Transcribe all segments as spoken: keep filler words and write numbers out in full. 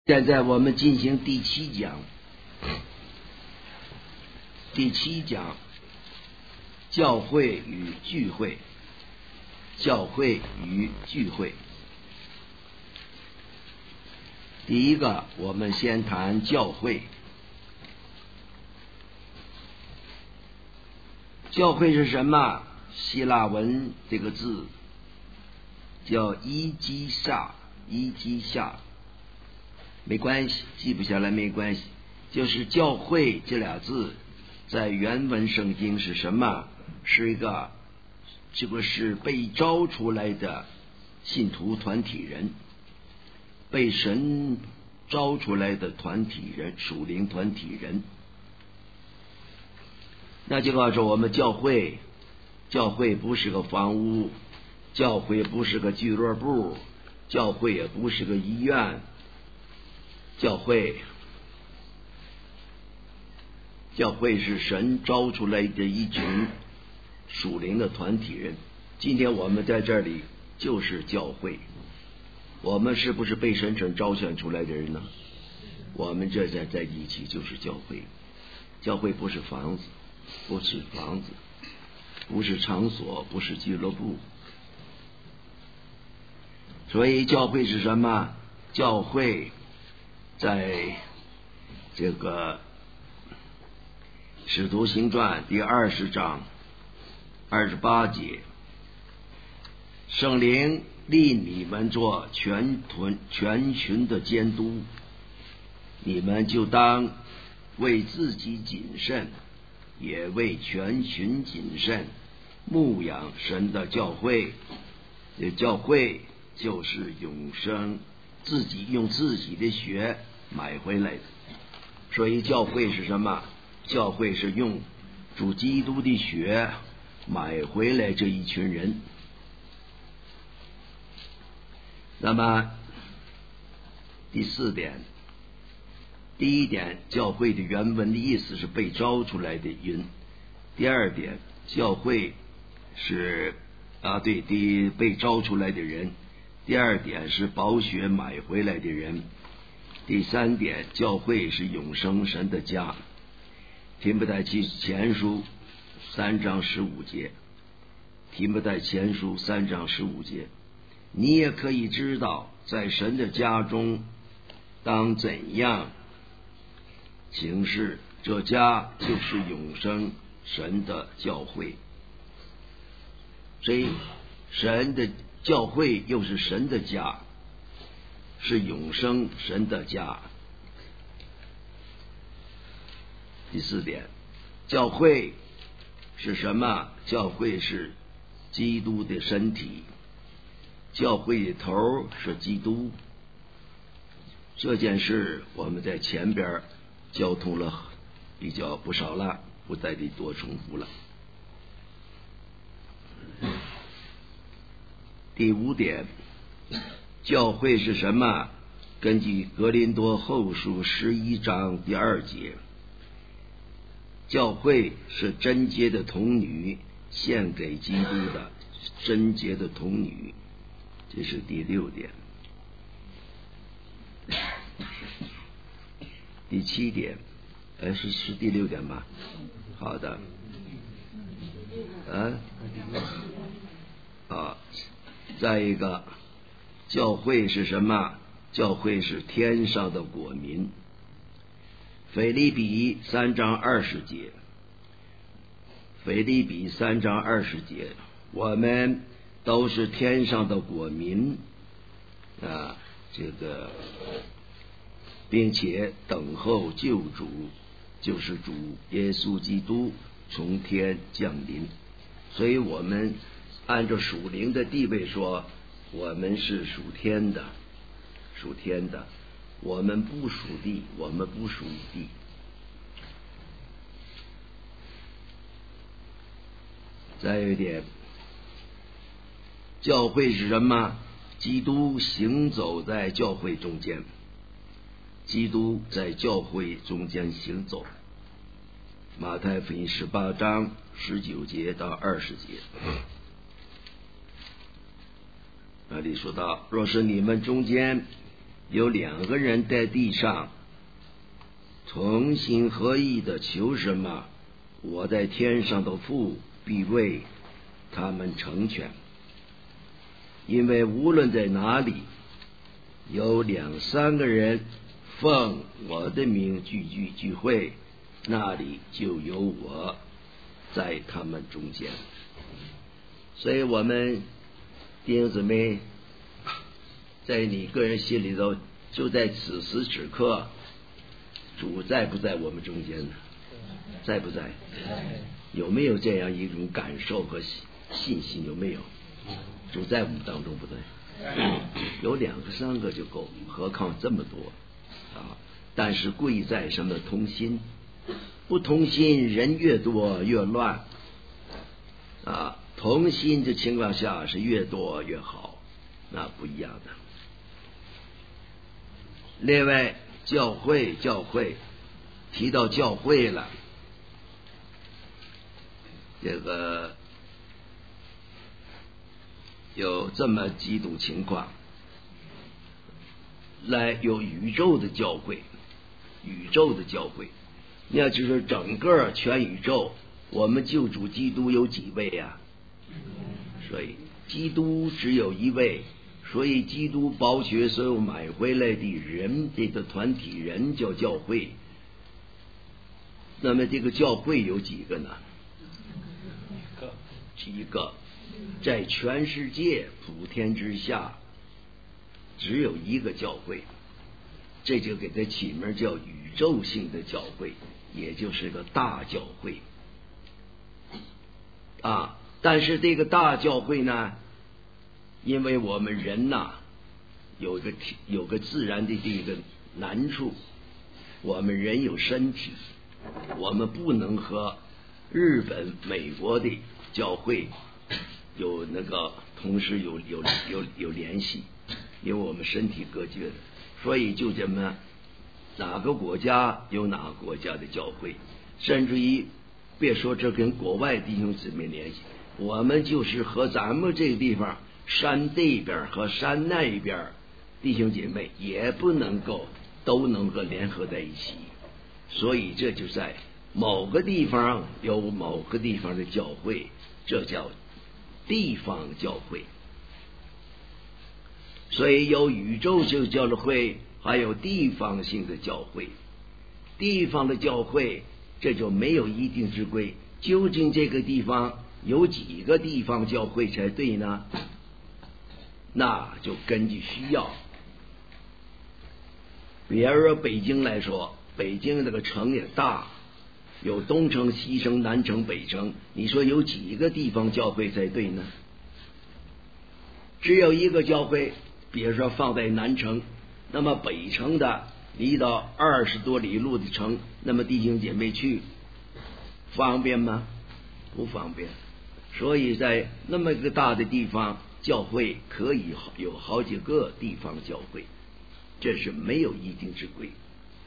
现在我们进行第七讲，第七讲教会与聚会，教会与聚会。第一个，我们先谈教会。教会是什么？希腊文这个字叫伊基萨，伊基萨。没关系，记不下来没关系。就是教会这俩字在原文圣经是什么？是一个这个是被招出来的信徒团体人，被神招出来的团体人，属灵团体人。那就告诉我们，教会教会不是个房屋，教会不是个俱乐部，教会也不是个医院。教会教会是神招出来的一群属灵的团体人。今天我们在这里就是教会，我们是不是被神神招选出来的人呢？我们这在在一起就是教会。教会不是房子，不是房子，不是场所，不是俱乐部。所以教会是什么？教会在这个使徒行传第二十章二十八节，圣灵立你们做全团全群的监督，你们就当为自己谨慎，也为全群谨慎，牧养神的教会。这教会就是永生，自己用自己的血买回来的。所以教会是什么？教会是用主基督的血买回来这一群人。那么第四点，第一点，教会的原文的意思是被招出来的人。第二点，教会是啊对，第被招出来的人。第二点是宝血买回来的人。第三点，教会是永生神的家。提摩太前书三章十五节，提摩太前书三章十五节，你也可以知道，在神的家中当怎样行事，这家就是永生神的教会。所以神的教会又是神的家，是永生神的家。第四点，教会是什么？教会是基督的身体，教会的头是基督。这件事我们在前边交通了比较不少了，不再得多重复了。第五点，教会是什么？根据格林多后书十一章第二节，教会是贞洁的童女，献给基督的贞洁的童女。这是第六点。第七点，哎，是是第六点吧？好的。啊，啊，再一个，教会是什么？教会是天上的国民。腓立比三章二十节，腓立比三章二十节，我们都是天上的国民啊，这个并且等候救主，就是主耶稣基督从天降临。所以我们按照属灵的地位说，我们是属天的，属天的，我们不属地，我们不属地。再有一点，教会是什么？基督行走在教会中间，基督在教会中间行走。马太福音十八章十九节到二十节，那里说到，若是你们中间有两个人在地上同心合意的求什么，我在天上的父必为他们成全。因为无论在哪里有两三个人奉我的名聚聚聚会，那里就有我在他们中间。所以我们弟兄姊妹，在你个人心里头，就在此时此刻，主在不在我们中间呢？在不在？有没有这样一种感受和信心？有没有？主在我们当中，不对？有两个三个就够，何况这么多啊！但是贵在什么？同心。不同心，人越多越乱啊！同心的情况下是越多越好，那不一样的。另外，教会，教会提到教会了，这个有这么几种情况，来有宇宙的教会，宇宙的教会，那就是整个全宇宙，我们救主基督有几位呀？所以基督只有一位，所以基督宝血所有买回来的人，这个团体人叫教会。那么这个教会有几个呢？一个，在全世界普天之下只有一个教会，这就给它起名叫宇宙性的教会，也就是个大教会啊。但是这个大教会呢，因为我们人呐、啊、有个有个自然的这个难处，我们人有身体，我们不能和日本美国的教会有那个同时有有有有联系，因为我们身体隔绝的，所以就这么哪个国家有哪个国家的教会，甚至于别说这跟国外弟兄姊妹联系，我们就是和咱们这个地方山这边和山那边弟兄姐妹也不能够都能够联合在一起，所以这就在某个地方有某个地方的教会，这叫地方教会。所以有宇宙性教会，还有地方性的教会。地方的教会这就没有一定之规，究竟这个地方有几个地方教会才对呢？那就根据需要。比如说北京来说，北京这个城也大，有东城、西城、南城、北城，你说有几个地方教会才对呢？只有一个教会，比如说放在南城，那么北城的离到二十多里路的城，那么弟兄姐妹去方便吗？不方便。所以在那么一个大的地方，教会可以有好几个地方教会，这是没有一定之规。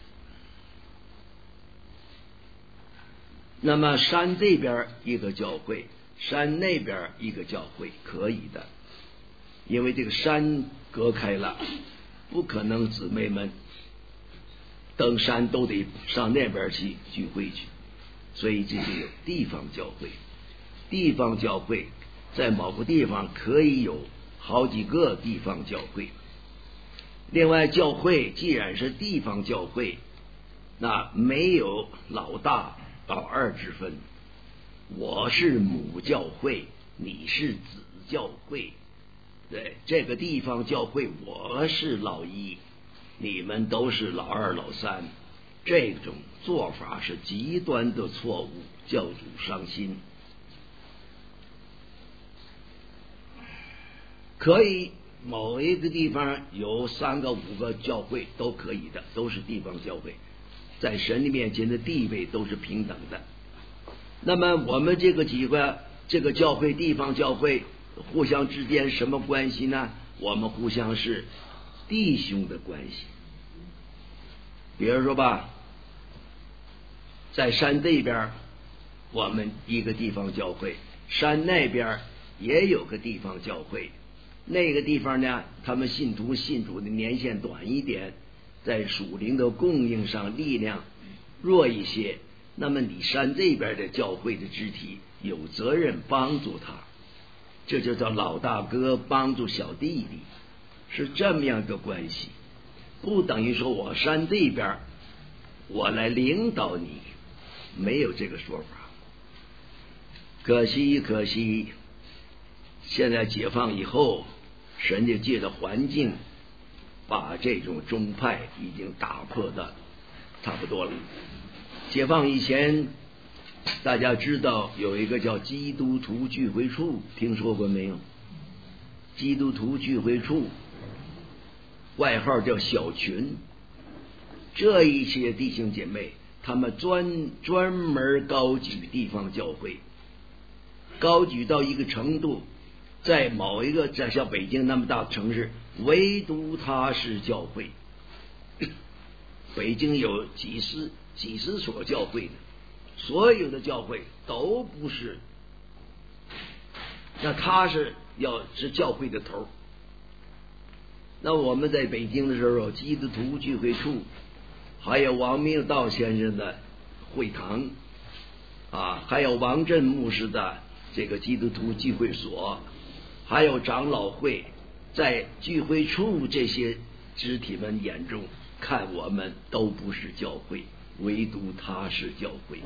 那么山这边一个教会，山那边一个教会，可以的，因为这个山隔开了，不可能姊妹们登山都得上那边去聚会去，所以这就有地方教会。地方教会在某个地方可以有好几个地方教会。另外，教会既然是地方教会，那没有老大老二之分，我是母教会，你是子教会，对，这个地方教会我是老一，你们都是老二老三，这种做法是极端的错误，教主伤心。可以某一个地方有三个五个教会都可以的，都是地方教会，在神的面前的地位都是平等的。那么我们这个几个这个教会地方教会互相之间什么关系呢？我们互相是弟兄的关系。比如说吧，在山这边我们一个地方教会，山那边也有个地方教会， 那个地方呢，他们信徒信主的年限短一点，在属灵的供应上力量弱一些，那么你山这边的教会的肢体有责任帮助他，这就叫老大哥帮助小弟弟，是这么样的关系，不等于说我山这边我来领导你，没有这个说法。可惜可惜现在解放以后，神界界的环境把这种宗派已经打破的差不多了。解放以前大家知道有一个叫基督徒聚会处，听说过没有？基督徒聚会处外号叫小群，这一些弟兄姐妹他们专专门高举地方教会，高举到一个程度，在某一个在像北京那么大的城市，唯独它是教会。北京有几十几十所教会的，所有的教会都不是，那他是要是教会的头。那我们在北京的时候，基督徒聚会处，还有王明道先生的会堂啊，还有王震牧师的这个基督徒聚会所，还有长老会，在聚会处这些肢体们眼中看我们都不是教会，唯独他是教会。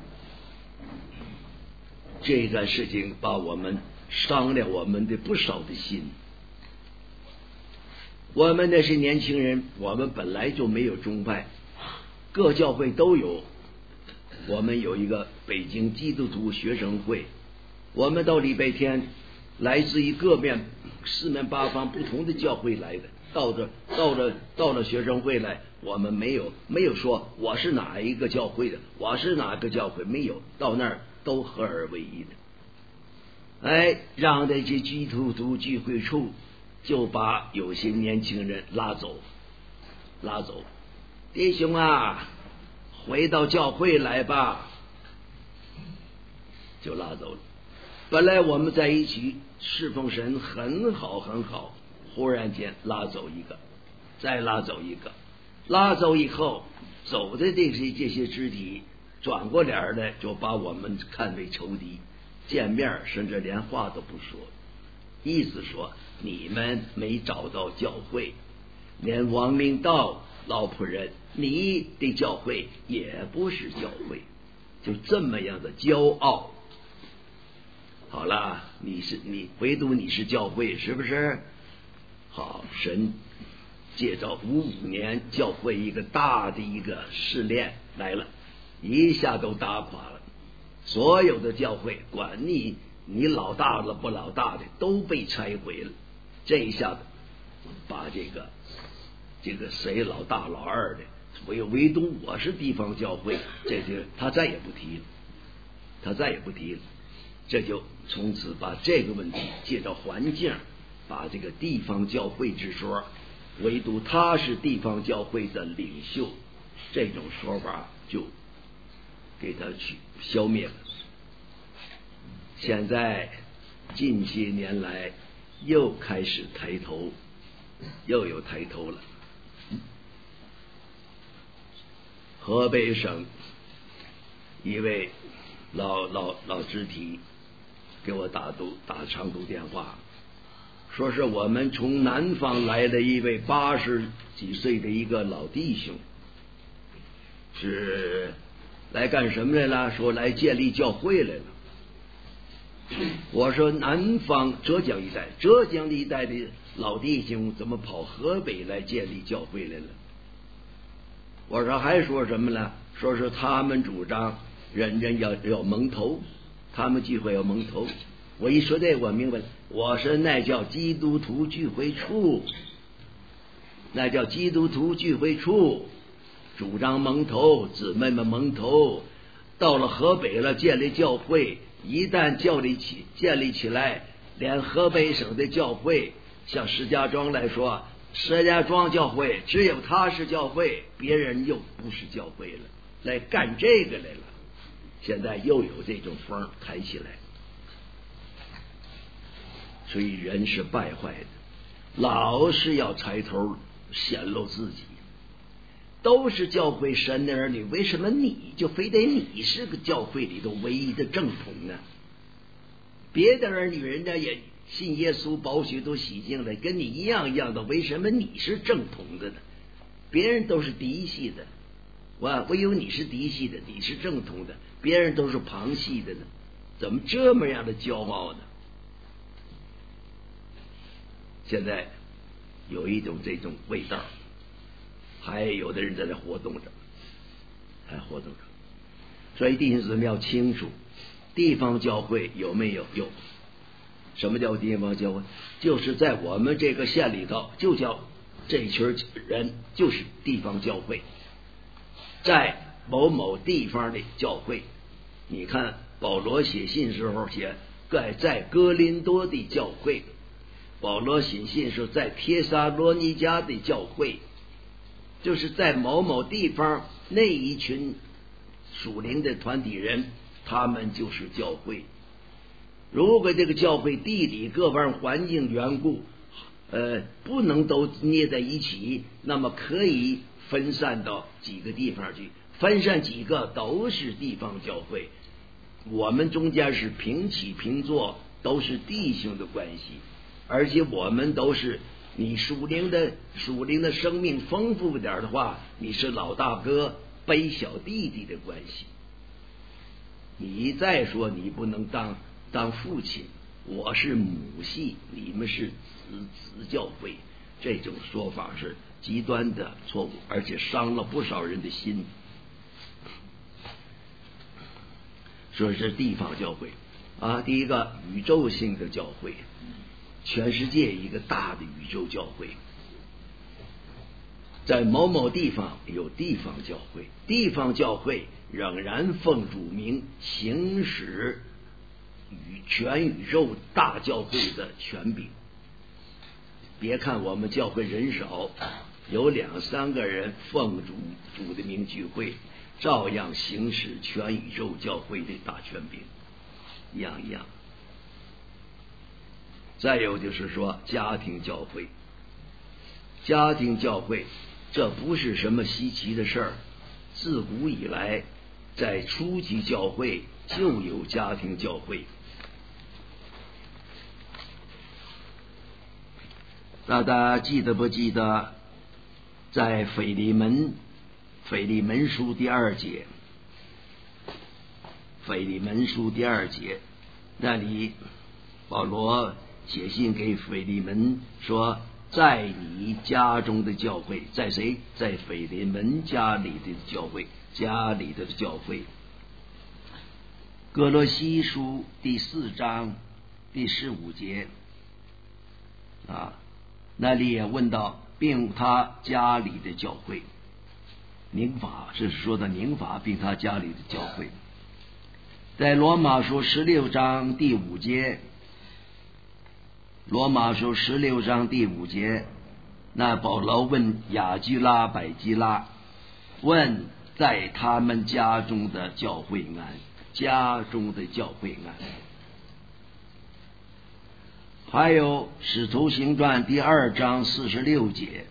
这个事情把我们伤了我们的不少的心。我们那些年轻人，我们本来就没有宗派，各教会都有。我们有一个北京基督徒学生会，我们到礼拜天来自于各面四面八方不同的教会来的，到这到了到了学生会来，我们没有没有说我是哪一个教会的，我是哪个教会，没有，到那儿都合而为一的。哎，让这些基督徒聚会处就把有些年轻人拉走，拉走，弟兄啊，回到教会来吧，就拉走了。本来我们在一起侍奉神很好很好，忽然间拉走一个，再拉走一个，拉走以后，走的这些这些肢体转过脸来，就把我们看为仇敌，见面甚至连话都不说，意思说你们没找到教会，连王明道老仆人你的教会也不是教会，就这么样的骄傲。好了，你是你，唯独你是教会，是不是？好，神借着五五年教会一个大的一个试炼来了，一下都打垮了。所有的教会，管你你老大了不老大的，都被拆毁了。这一下子把这个这个谁老大老二的，唯唯独我是地方教会，这就他再也不提了，他再也不提了。这就从此把这个问题借着环境，把这个地方教会之说，唯独他是地方教会的领袖，这种说法就给他去消灭了。现在近些年来又开始抬头，又有抬头了。河北省一位老老老肢体给我打都打长途电话，说是我们从南方来的一位八十几岁的一个老弟兄，是来干什么来了？说来建立教会来了。我说南方浙江一带，浙江的一带的老弟兄怎么跑河北来建立教会来了？我说还说什么呢？说是他们主张人人要要蒙头，他们聚会要蒙头。我一说这我明白了，我说那叫基督徒聚会处，那叫基督徒聚会处主张蒙头，姊妹们蒙头。到了河北了，建立教会，一旦建立起建立起来，连河北省的教会，像石家庄来说，石家庄教会只有他是教会，别人又不是教会了，来干这个来了。现在又有这种风抬起来， 所以人是败坏的，老是要抬头显露自己。都是教会神的儿女，为什么你就非得你是个教会里头唯一的正统呢？别的儿女人家也信耶稣，宝血都洗净了，跟你一样一样的，为什么你是正统的呢？别人都是嫡系的，我唯有你是嫡系的，你是正统的，别人都是旁系的呢？怎么这么样的骄傲呢？现在有一种这种味道，还有的人在那活动着，还活动着。所以弟兄姊妹要清楚，地方教会有没有？有。什么叫地方教会？就是在我们这个县里头，就叫这群人就是地方教会，在某某地方的教会。你看保罗写信时候写在在哥林多的教会，保罗写信时在帖撒罗尼迦的教会，就是在某某地方那一群属灵的团体人，他们就是教会。如果这个教会地理各方环境缘故，呃，不能都捏在一起，那么可以分散到几个地方去，分散几个都是地方教会。我们中间是平起平坐，都是弟兄的关系，而且我们都是你属灵的属灵的生命丰富一点的话，你是老大哥背小弟弟的关系。你再说你不能当当父亲，我是母系，你们是子子教会，这种说法是极端的错误，而且伤了不少人的心。说是地方教会啊，第一个宇宙性的教会，全世界一个大的宇宙教会，在某某地方有地方教会，地方教会仍然奉主名行使与全宇宙大教会的权柄。别看我们教会人少，有两三个人奉主主的名聚会，照样行使全宇宙教会的大权柄，一样一样。再有就是说家庭教会，家庭教会这不是什么稀奇的事儿，自古以来在初级教会就有家庭教会。大家记得不记得在腓利门腓利门书第二节，腓利门书第二节那里保罗写信给腓利门说，在你家中的教会，在谁？在腓利门家里的教会，家里的教会。哥罗西书第四章第十五节啊，那里也问到并他家里的教会，宁法是说的宁法并他家里的教会。在罗马书十六章第五节，罗马书十六章第五节，那保罗问亚居拉百基拉，问在他们家中的教会安，家中的教会安。还有使徒行传第二章四十六节，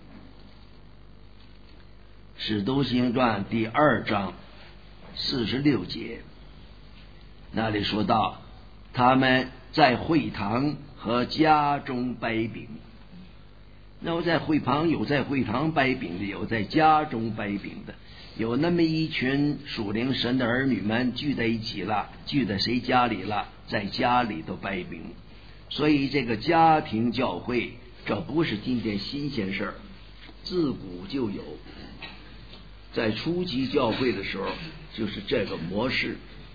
使徒行传第二章四十六节，那里说到他们在会堂和家中掰饼。那么在会堂有在会堂掰饼的，有在家中掰饼的，有那么一群属灵神的儿女们聚在一起了，聚在谁家里了？在家里头掰饼。所以这个家庭教会这不是今天新鲜事儿，自古就有。在初级教会的时候就是这个模式。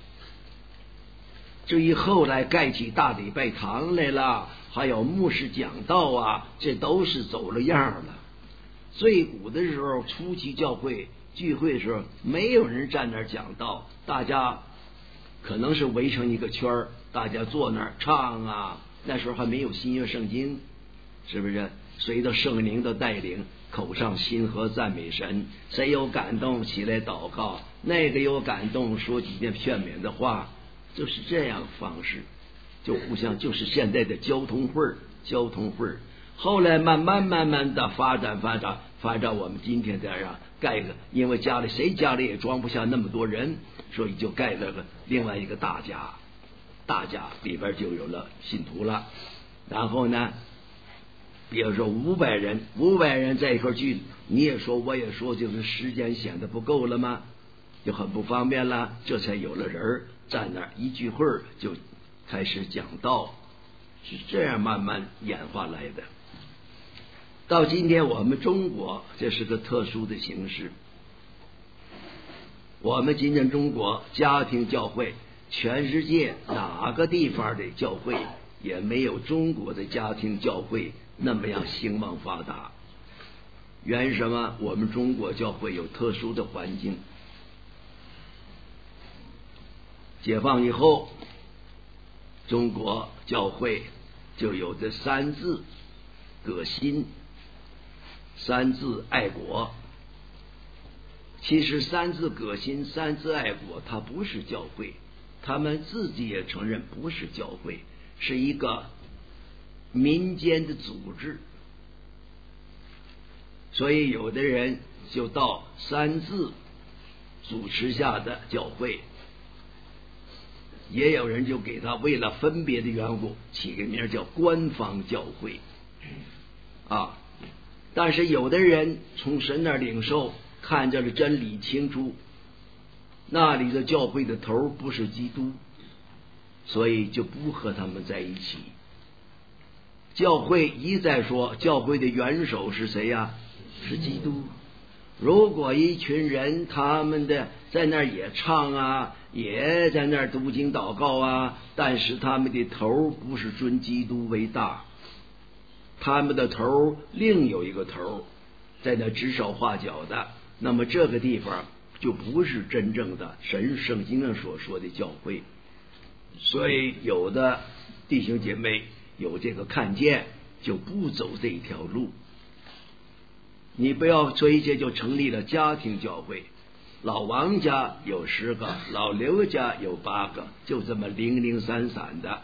至于后来盖起大礼拜堂来了，还有牧师讲道啊，这都是走了样了。最古的时候，初期教会聚会的时候，没有人站那儿讲道，大家可能是围成一个圈儿，大家坐那儿唱啊。那时候还没有新约圣经，是不是？随着圣灵的带领，口上心和赞美神，谁有感动起来祷告，那个有感动说几遍劝勉的话，就是这样方式。 就互相就是现在的交通会儿，交通会儿。后来慢慢慢慢的发展发展发展，我们今天在这盖个，因为家里谁家里也装不下那么多人，所以就盖了个另外一个大家，大家里边就有了信徒了。然后呢，比如说五百人，五百人在一块聚，你也说我也说，就是时间显得不够了吗？就很不方便了，这才有了人站那儿一聚会就开始讲道，是这样慢慢演化来的。到今天我们中国，这是个特殊的形式。我们今天中国家庭教会，全世界哪个地方的教会也没有中国的家庭教会那么样兴旺发达。原因什么？我们中国教会有特殊的环境。解放以后，中国教会就有这三字革新，三字爱国。其实三字革新、三字爱国，它不是教会，他们自己也承认不是教会，是一个民间的组织。所以有的人就到三字主持下的教会，也有人就给他为了分别的缘故起个名叫官方教会啊。但是有的人从神那儿领受，看着了真理清楚，那里的教会的头不是基督，所以就不和他们在一起。教会一再说教会的元首是谁呀？是基督。如果一群人他们的在那儿也唱啊，也在那儿读经祷告啊，但是他们的头不是尊基督为大，他们的头另有一个头在那指手画脚的，那么这个地方就不是真正的神圣经上所说的教会。所以有的弟兄姐妹有这个看见，就不走这一条路。你不要追接就成立了家庭教会，老王家有十个，老刘家有八个，就这么零零散散的。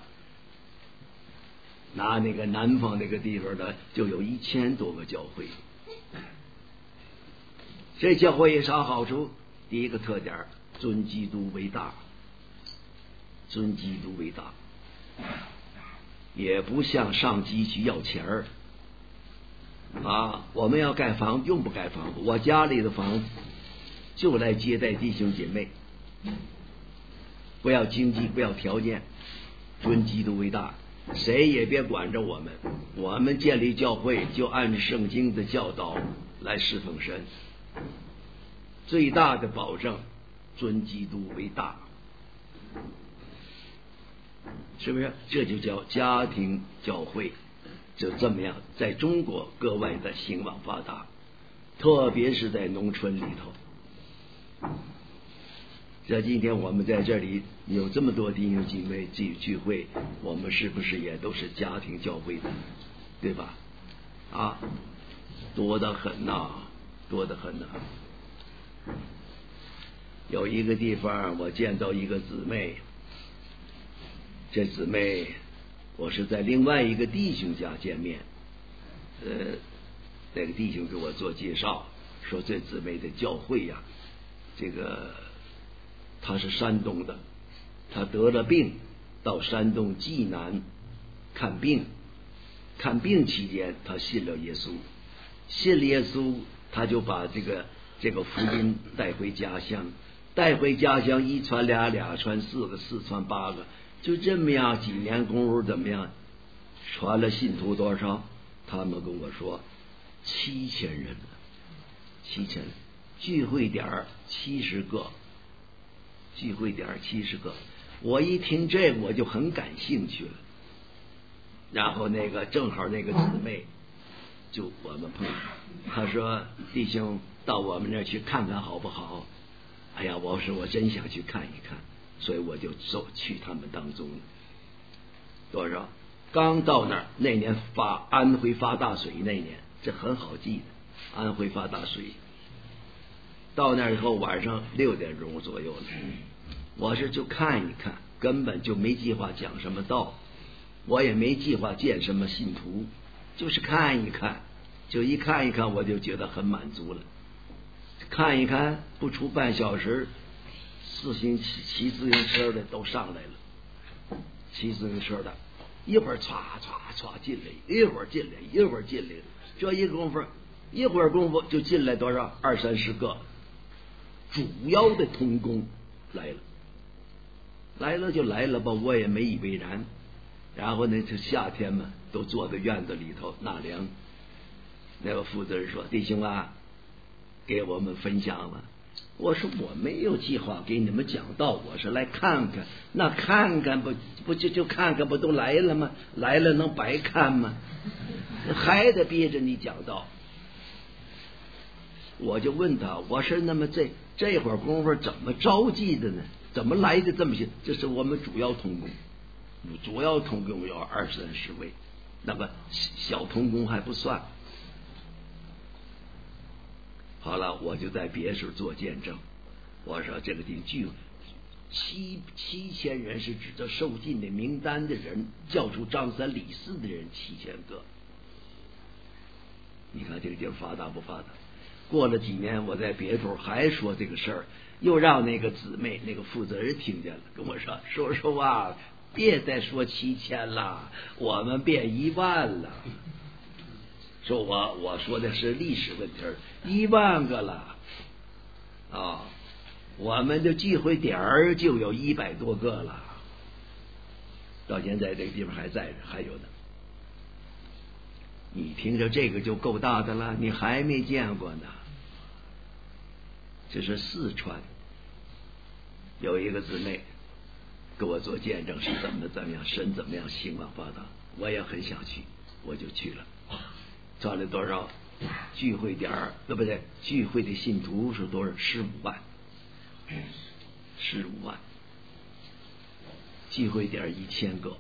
拿那个南方那个地方的，就有一千多个教会。这教会有啥好处？第一个特点，尊基督为大，尊基督为大，也不向上级去要钱儿啊！我们要盖房用不盖房子，我家里的房子就来接待弟兄姐妹，不要经济，不要条件，尊基督为大，谁也别管着我们。我们建立教会就按圣经的教导来侍奉神，最大的保证，尊基督为大，是不是？这就叫家庭教会。就这么样，在中国格外的兴旺发达，特别是在农村里头。在今天我们在这里有这么多弟兄姐妹聚聚会，我们是不是也都是家庭教会的，对吧？啊，多得很呐、啊，多得很呐、啊。有一个地方我见到一个姊妹，这姊妹我是在另外一个弟兄家见面，呃，那个弟兄给我做介绍，说这姊妹的教会呀、啊，这个他是山东的，他得了病，到山东济南看病，看病期间他信了耶稣，信了耶稣，他就把这个这个福音带回家乡，带回家乡一传俩，俩传四个，四传八个。就这么样，几年功夫怎么样？传了信徒多少？他们跟我说七千人了，七千人，聚会点七十个，聚会点七十个。我一听这个，我就很感兴趣了。然后那个正好那个姊妹就我们碰，他说弟兄到我们那儿去看看好不好？哎呀，我说我真想去看一看。所以我就走去他们当中，多少？刚到那儿那年发安徽发大水那年，这很好记的。安徽发大水，到那儿以后晚上六点钟左右了，我是就看一看，根本就没计划讲什么道， 我也没计划见什么信徒，就是看一看，就一看一看，我就觉得很满足了。看一看，不出半小时，自行骑骑自行车的都上来了，骑自行车的，一会儿唰唰唰进来，一会儿进来，一会儿进来，这一功夫，一会儿功夫就进来多少二三十个主要的同工来了，来了就来了吧，我也没以为然。然后呢，这夏天嘛，都坐在院子里头纳凉。那个负责人说：“弟兄啊，给我们分享了。”我说：“我没有计划给你们讲道，我是来看看。那看看不不就就看看，不都来了吗？来了能白看吗？还得逼着你讲道。”我就问他：“我说那么这这会儿功夫怎么召集的呢？怎么来的这么些？这是我们主要同工。”主要同工有二三十位，那么小同工还不算。好了，我就在别处做见证。我说这个地聚七七千人是指着受尽的名单的人，叫出张三李四的人七千个。你看这个地儿发达不发达？过了几年，我在别处还说这个事儿，又让那个姊妹那个负责人听见了，跟我说：“叔叔啊，别再说七千了，我们变一万了。”说我我说的是历史问题，一万个了啊！我们的聚会点儿就有一百多个了，到现在这个地方还在着，还有呢。你听着这个就够大的了，你还没见过呢。这是四川有一个姊妹给我做见证，是怎么怎么样，神怎么样兴旺发达，我也很想去，我就去了。找了多少聚会点儿？对不对？聚会的信徒是多少？十五万，十五万。聚会点一千个，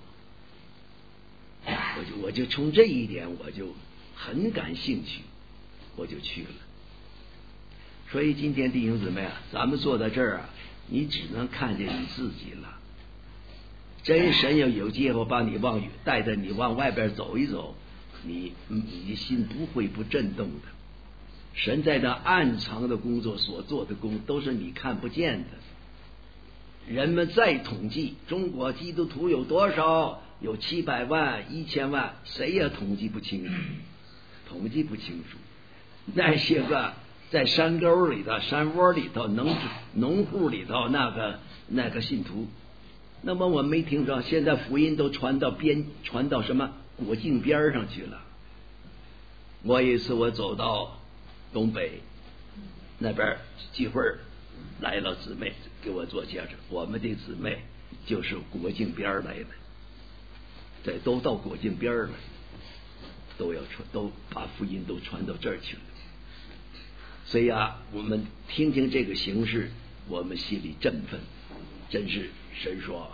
我就我就从这一点我就很感兴趣，我就去了。所以今天弟兄姊妹啊，咱们坐在这儿啊，你只能看见你自己了。真神要有机会把你往带着你往外边走一走，你你的心不会不震动的。神在这暗藏的工作所做的工，都是你看不见的。人们再统计中国基督徒有多少，有七百万、一千万，谁也统计不清楚，统计不清楚。那些个在山沟里头、山窝里头、农农户里头那个那个信徒，那么我没听说现在福音都传到边传到什么国境边上去了。我有一次我走到东北那边聚会，来了姊妹给我做见证，我们的姊妹就是国境边来的，这都到国境边了，都要传，都把福音都传到这儿去了。所以啊，我们听听这个形势，我们心里振奋，真是神说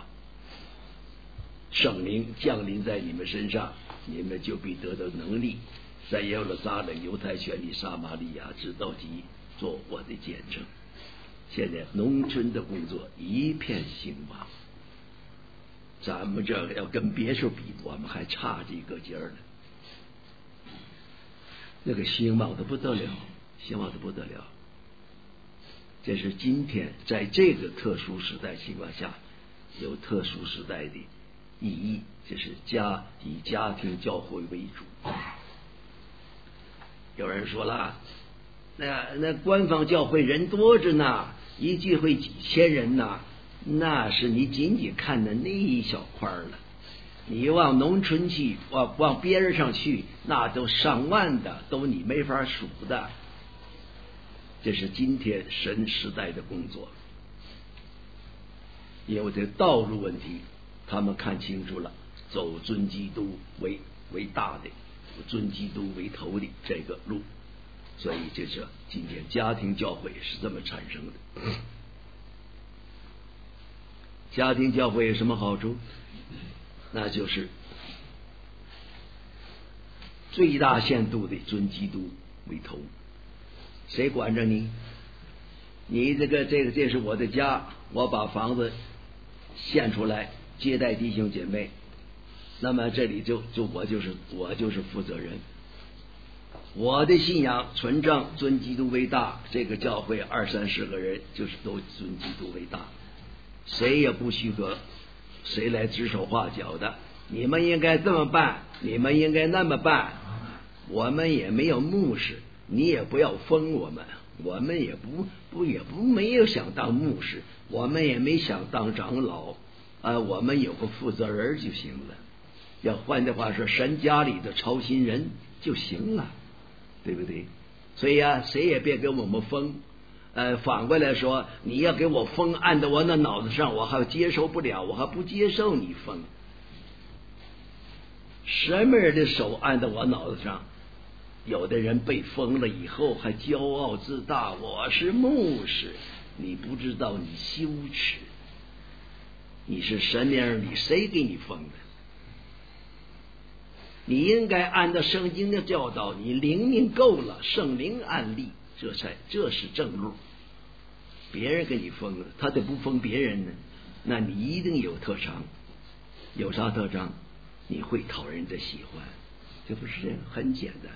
圣灵降临在你们身上，你们就必得到能力，在耶路撒冷、犹太全地、撒玛利亚直到极做我的见证。现在农村的工作一片兴旺，咱们这个要跟别处比，我们还差这个劲儿呢。那个兴旺的不得了，兴旺的不得了。这是今天在这个特殊时代情况下，有特殊时代的意义，就是家以家庭教会为主。有人说了，那那官方教会人多着呢，一聚会几千人呢，那是你仅仅看的那一小块了。你往农村去，往往边上去，那都上万的，都你没法数的。这是今天神时代的工作，因为这道路问题，他们看清楚了，走尊基督为为大的，尊基督为头的这个路，所以这是今天家庭教会是这么产生的。家庭教会有什么好处？那就是最大限度的尊基督为头。谁管着你？你这个这个这是我的家，我把房子献出来接待弟兄姐妹， 那么这里就就我就是我就是负责人。我的信仰纯正，尊基督为大，这个教会二三十个人就是都尊基督为大，谁也不许可谁来指手画脚的，你们应该这么办，你们应该那么办。我们也没有牧师，你也不要封我们，我们也不不也不没有想当牧师，我们也没想当长老啊，我们有个负责人就行了。要换句话说，神家里的操心人就行了，对不对？所以啊，谁也别给我们封。呃，反过来说，你要给我封按到我那脑子上，我还接受不了，我还不接受你封。什么人的手按到我脑子上？有的人被封了以后还骄傲自大，我是牧师，你不知道你羞耻，你是神的儿女，谁给你封的？你应该按照圣经的教导，你灵命够了，圣灵安立，这才这是正路。别人给你封了，他得不封别人呢，那你一定有特长。有啥特长？你会讨人的喜欢，这不是这样，很简单。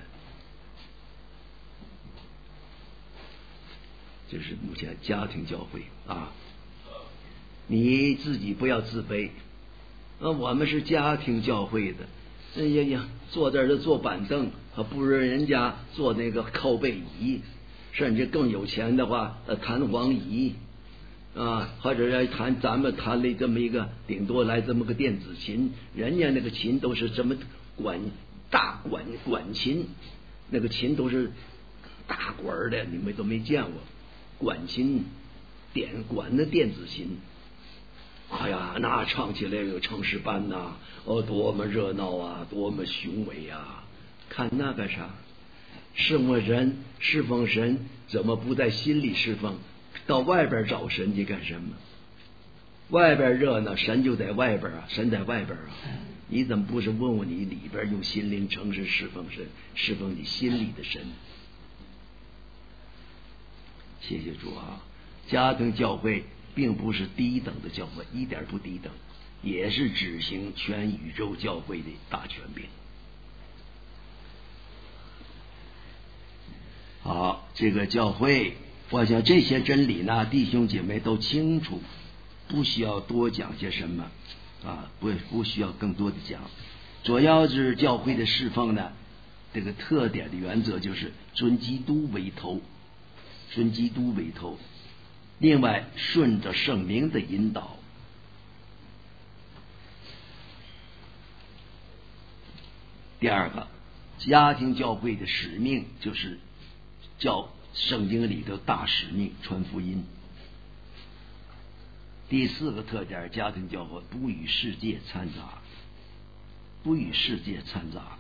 这是目前家庭教会啊，你自己不要自卑。那我们是家庭教会的，哎呀呀，坐这儿就坐板凳，还不如人家坐那个靠背椅，甚至更有钱的话，呃，弹簧椅啊，或者来弹咱们弹了这么一个，顶多来这么个电子琴，人家那个琴都是这么管大管管琴，那个琴都是大管的，你们都没见过。管琴点管的电子琴，哎呀，那唱起来有城市班呐、啊，哦，多么热闹啊，多么雄伟啊！看那干啥？侍奉神，侍奉神，怎么不在心里侍奉？到外边找神去干什么？外边热闹，神就在外边啊，神在外边啊！你怎么不是问问你里边用心灵诚实侍奉神，侍奉你心里的神？谢谢主啊！家庭教会并不是低等的教会，一点不低等，也是执行全宇宙教会的大权柄。好，这个教会，我想这些真理呢，弟兄姐妹都清楚，不需要多讲些什么啊，不不需要更多的讲。主要是教会的侍奉呢，这个特点的原则就是尊基督为头。尊基督为头，另外顺着圣灵的引导。第二个，家庭教会的使命就是叫圣经里的大使命，传福音。第四个特点，家庭教会不与世界掺杂，不与世界掺杂。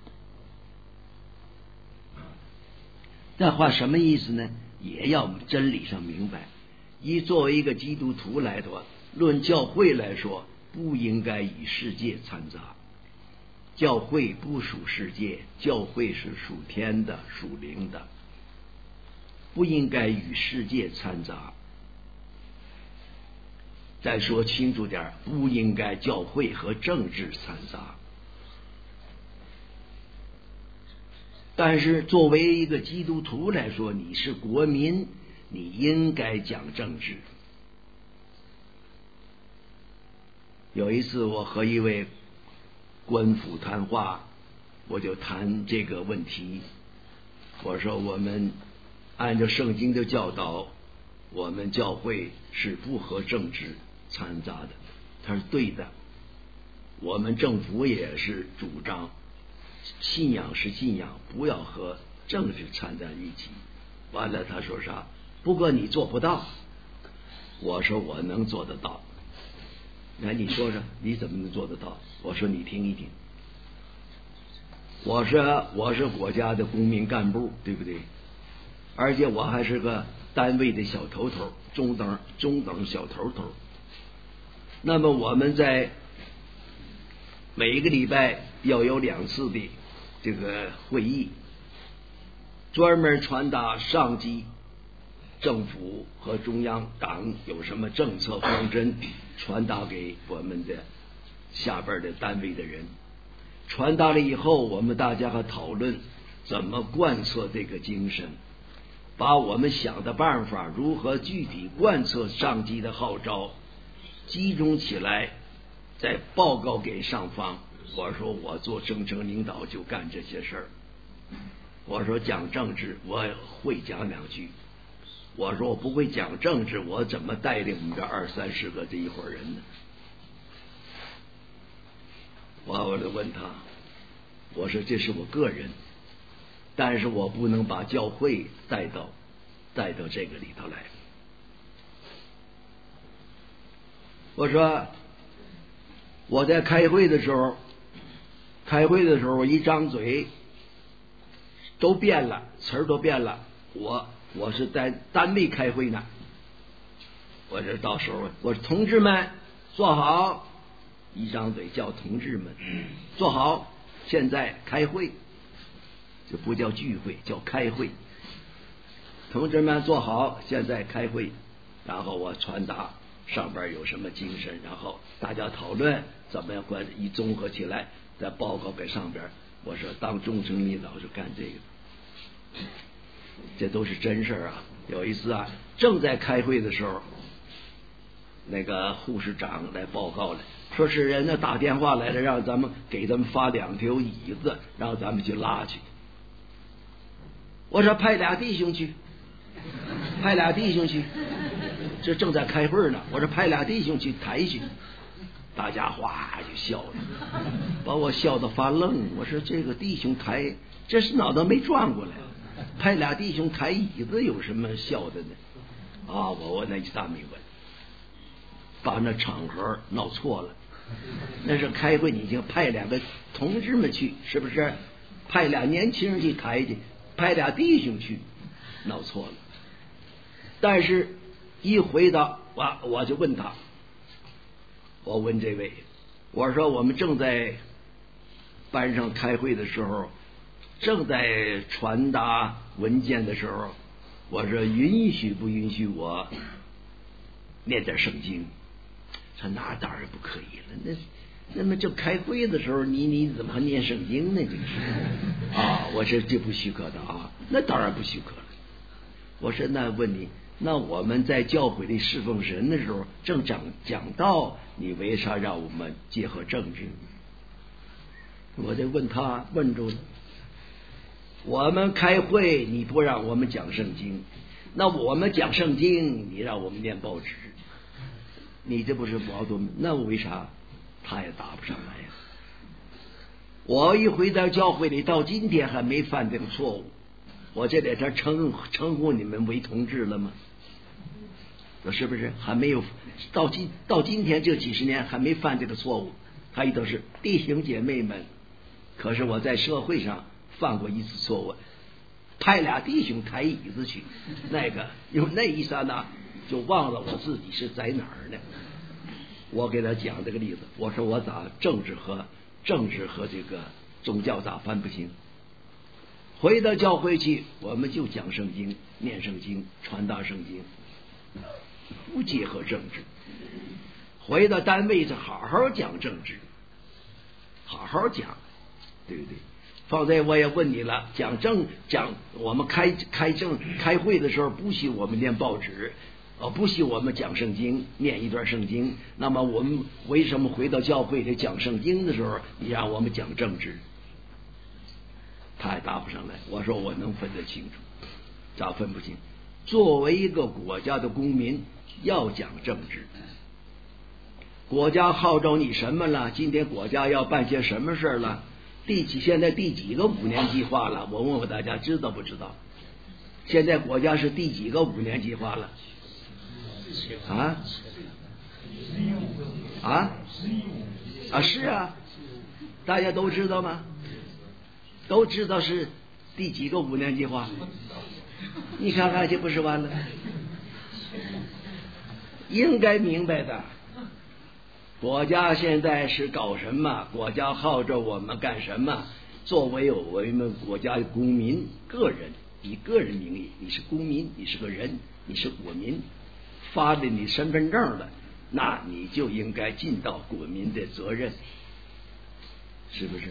这话什么意思呢？也要真理上明白。以作为一个基督徒来说，论教会来说，不应该与世界掺杂。教会不属世界，教会是属天的，属灵的，不应该与世界掺杂。再说清楚点，不应该教会和政治掺杂。但是作为一个基督徒来说，你是国民，你应该讲政治。有一次我和一位官府谈话，我就谈这个问题。我说我们按照圣经的教导，我们教会是不和政治掺杂的。他是对的，我们政府也是主张信仰是信仰，不要和政治掺在一起。完了他说啥？不过你做不到。我说我能做得到。那你说说你怎么能做得到？我说你听一听。我说我是国家的公民干部，对不对？而且我还是个单位的小头头，中等中等小头头。那么我们在每一个礼拜要有两次的这个会议，专门传达上级政府和中央党有什么政策方针，传达给我们的下边的单位的人。传达了以后，我们大家还讨论怎么贯彻这个精神，把我们想的办法如何具体贯彻上级的号召，集中起来，再报告给上方。我说我做政城领导就干这些事儿。我说讲政治我会讲两句，我说我不会讲政治，我怎么带领我们这二三十个这一伙人呢？我我就问他，我说这是我个人，但是我不能把教会带到带到这个里头来。我说我在开会的时候，开会的时候我一张嘴都变了，词儿都变了。我我是在单位开会呢，我这到时候我说同志们坐好，一张嘴叫同志们坐好，现在开会，这不叫聚会，叫开会。同志们坐好，现在开会。然后我传达上边有什么精神，然后大家讨论怎么样关一综合起来，再报告给上边。我说当中层领导就干这个，这都是真事儿啊。有一次啊，正在开会的时候，那个护士长来报告了，说是人家打电话来了，让咱们给他们发两条椅子，让咱们去拉去。我说派俩弟兄去，派俩弟兄去，这正在开会呢。我说派俩弟兄去抬去，大家哗就笑了，把我笑得发愣。我说这个弟兄抬，这是脑袋没转过来，派俩弟兄抬椅子有什么笑的呢？啊，我我那一下明白，把那场合闹错了。那是开会，你就派两个同志们去，是不是？派俩年轻人去抬去，派俩弟兄去，闹错了。但是一回到我我就问他，我问这位，我说我们正在班上开会的时候，正在传达文件的时候，我说允许不允许我念点圣经？他那当然不可以了，那那么就开会的时候，你你怎么还念圣经呢？这个是啊，我说这不许可的啊，那当然不许可了。我说那问你，那我们在教会里侍奉神的时候，正讲讲道，你为啥让我们结合政治？我就问他，问住了。我们开会你不让我们讲圣经，那我们讲圣经你让我们念报纸，你这不是矛盾？那我为啥他也答不上来呀？我一回到教会里，到今天还没犯这个错误，我这在这称称呼你们为同志了吗？是不是还没有到今到今天这几十年还没犯这个错误？还有都是弟兄姐妹们。可是我在社会上犯过一次错误，派俩弟兄抬椅子去，那个有那一刹那就忘了我自己是在哪儿呢。我给他讲这个例子，我说我咋政治和政治和这个宗教咋分不清？回到教会去，我们就讲圣经，念圣经，传达圣经，不结合政治。回到单位是好好讲政治，好好讲，对不对？方才我也问你了，讲政讲我们开开政开会的时候，不许我们念报纸，呃，不许我们讲圣经，念一段圣经。那么我们为什么回到教会里讲圣经的时候，你让我们讲政治？他还答不上来。我说我能分得清楚，咋分不清？作为一个国家的公民，要讲政治。国家号召你什么了？今天国家要办些什么事了？第几现在第几个五年计划了？我问问大家，知道不知道？现在国家是第几个五年计划了？啊啊啊！是啊，大家都知道吗？都知道是第几个五年计划？你看看，这不是完了？应该明白的。国家现在是搞什么？国家号召我们干什么？作为我们国家的公民，个人以个人名义，你是公民，你是个人，你是国民，发的你身份证了， 那你就应该尽到国民的责任，是不是？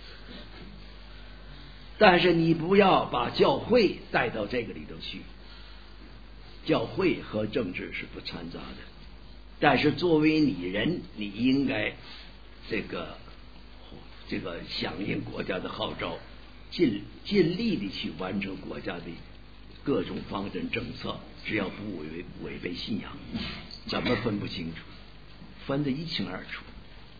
但是你不要把教会带到这个里头去，教会和政治是不掺杂的。但是作为你人，你应该这个这个响应国家的号召，尽尽力的去完成国家的各种方针政策，只要不违违背信仰，怎么分不清楚？分得一清二楚，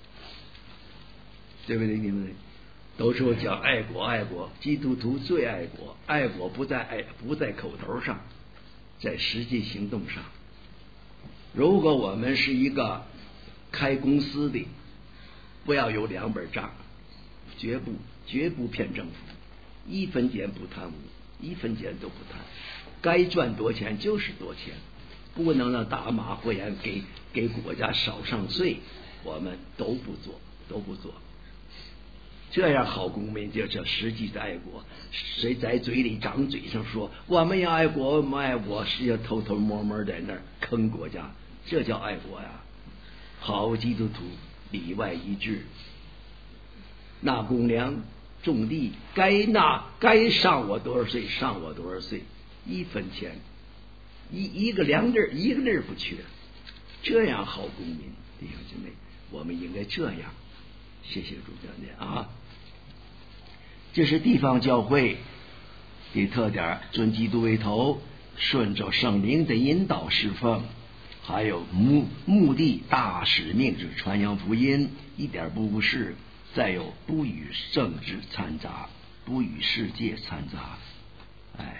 对不对？你们都说讲爱国爱国，基督徒最爱国，爱国不在爱不在口头上，在实际行动上。如果我们是一个开公司的，不要有两本账，绝不绝不骗政府，一分钱不贪污，一分钱都不贪，该赚多钱就是多钱，不能让大马虎眼给给国家少上税，我们都不做，都不做。这样好公民就叫实际的爱国。谁在嘴里长嘴上说我们要爱国，我们爱国，实际上偷偷摸摸在那儿坑国家，这叫爱国呀！好基督徒里外一致，纳公粮种地，该纳该上我多少税上我多少税，一分钱一一个粮粒一个粒不缺，这样好公民，弟兄姊妹，我们应该这样。谢谢主讲的啊，这是地方教会的特点，尊基督为头，顺着圣灵的引导侍奉，还有目目的大使命是传扬福音，一点不误事。再有不与政治掺杂，不与世界掺杂。哎，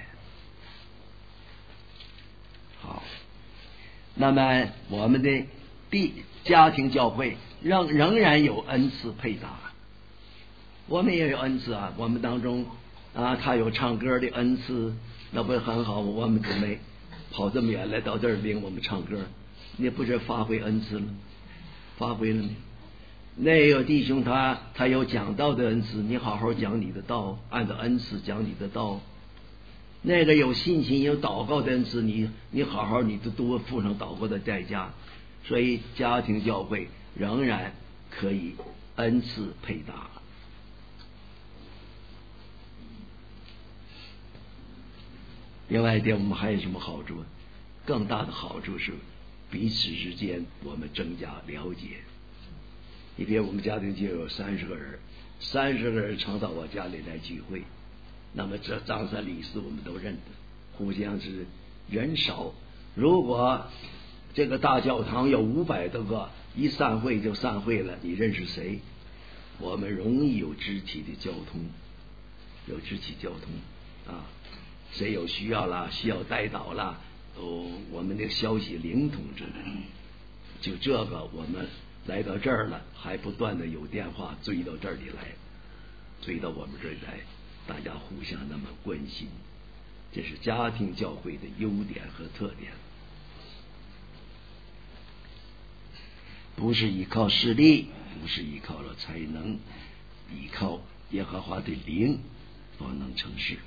好，那么我们的地家庭教会仍仍然有恩赐配搭，我们也有恩赐啊。我们当中啊，他有唱歌的恩赐，那不是很好？我们准备跑这么远来到这儿领我们唱歌，你不是发挥恩赐了？发挥了没？那个弟兄他他有讲道的恩赐，你好好讲你的道，按照恩赐讲你的道。那个有信心有祷告的恩赐，你你好好你都多付上祷告的代价。所以家庭教会仍然可以恩赐配搭。另外一点，我们还有什么好处？更大的好处是彼此之间我们增加了解。你比如我们家庭就有三十个人，三十个人常到我家里来聚会，那么这张三李四我们都认得，互相是人少。如果这个大教堂有五百多个，一散会就散会了，你认识谁？我们容易有肢体的交通，有肢体交通啊，谁有需要啦，需要带导啦，哦，我们的消息灵通着呢。就这个我们来到这儿了，还不断的有电话追到这里来，追到我们这里来，大家互相那么关心，这是家庭教会的优点和特点。不是依靠势力，不是依靠了才能，依靠耶和华的灵方能成事。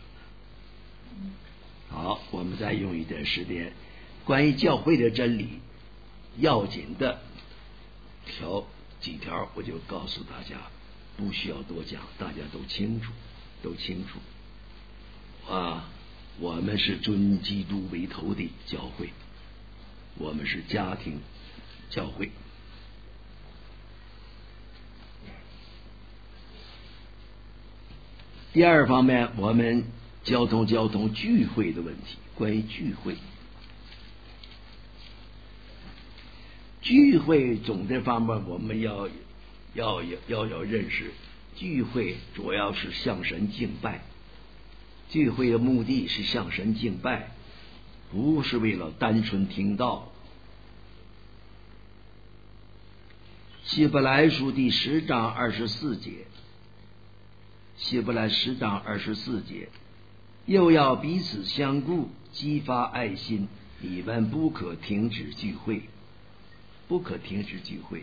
好，我们再用一点时间，关于教会的真理要紧的条几条，我就告诉大家，不需要多讲，大家都清楚，都清楚啊。我们是尊基督为头的教会，我们是家庭教会。第二方面，我们交通交通聚会的问题。关于聚会，聚会总的方面我们要要要要认识，聚会主要是向神敬拜，聚会的目的是向神敬拜，不是为了单纯听道。希伯来书第十章二十四节，希伯来十章二十四节，又要彼此相顾，激发爱心，你们不可停止聚会，不可停止聚会。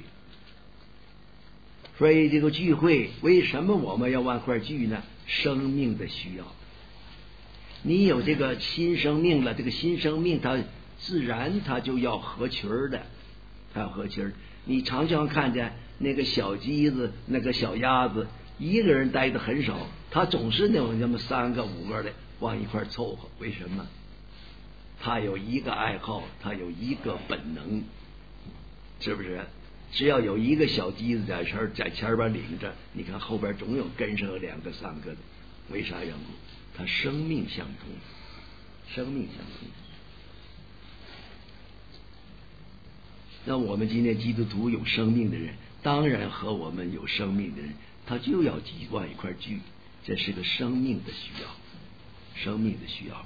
所以这个聚会，为什么我们要往块聚呢？生命的需要。你有这个新生命了，这个新生命它自然它就要合群的， 还有和气儿。你常常看见那个小鸡子、那个小鸭子，一个人待的很少，他总是那种那么三个五个的往一块凑合。为什么？他有一个爱好，他有一个本能，是不是？只要有一个小鸡子在前在前边领着，你看后边总有跟上两个三个的。为啥缘故？他生命相通，生命相通。那我们今天基督徒有生命的人，当然和我们有生命的人，他就要集往一块聚，这是个生命的需要，生命的需要。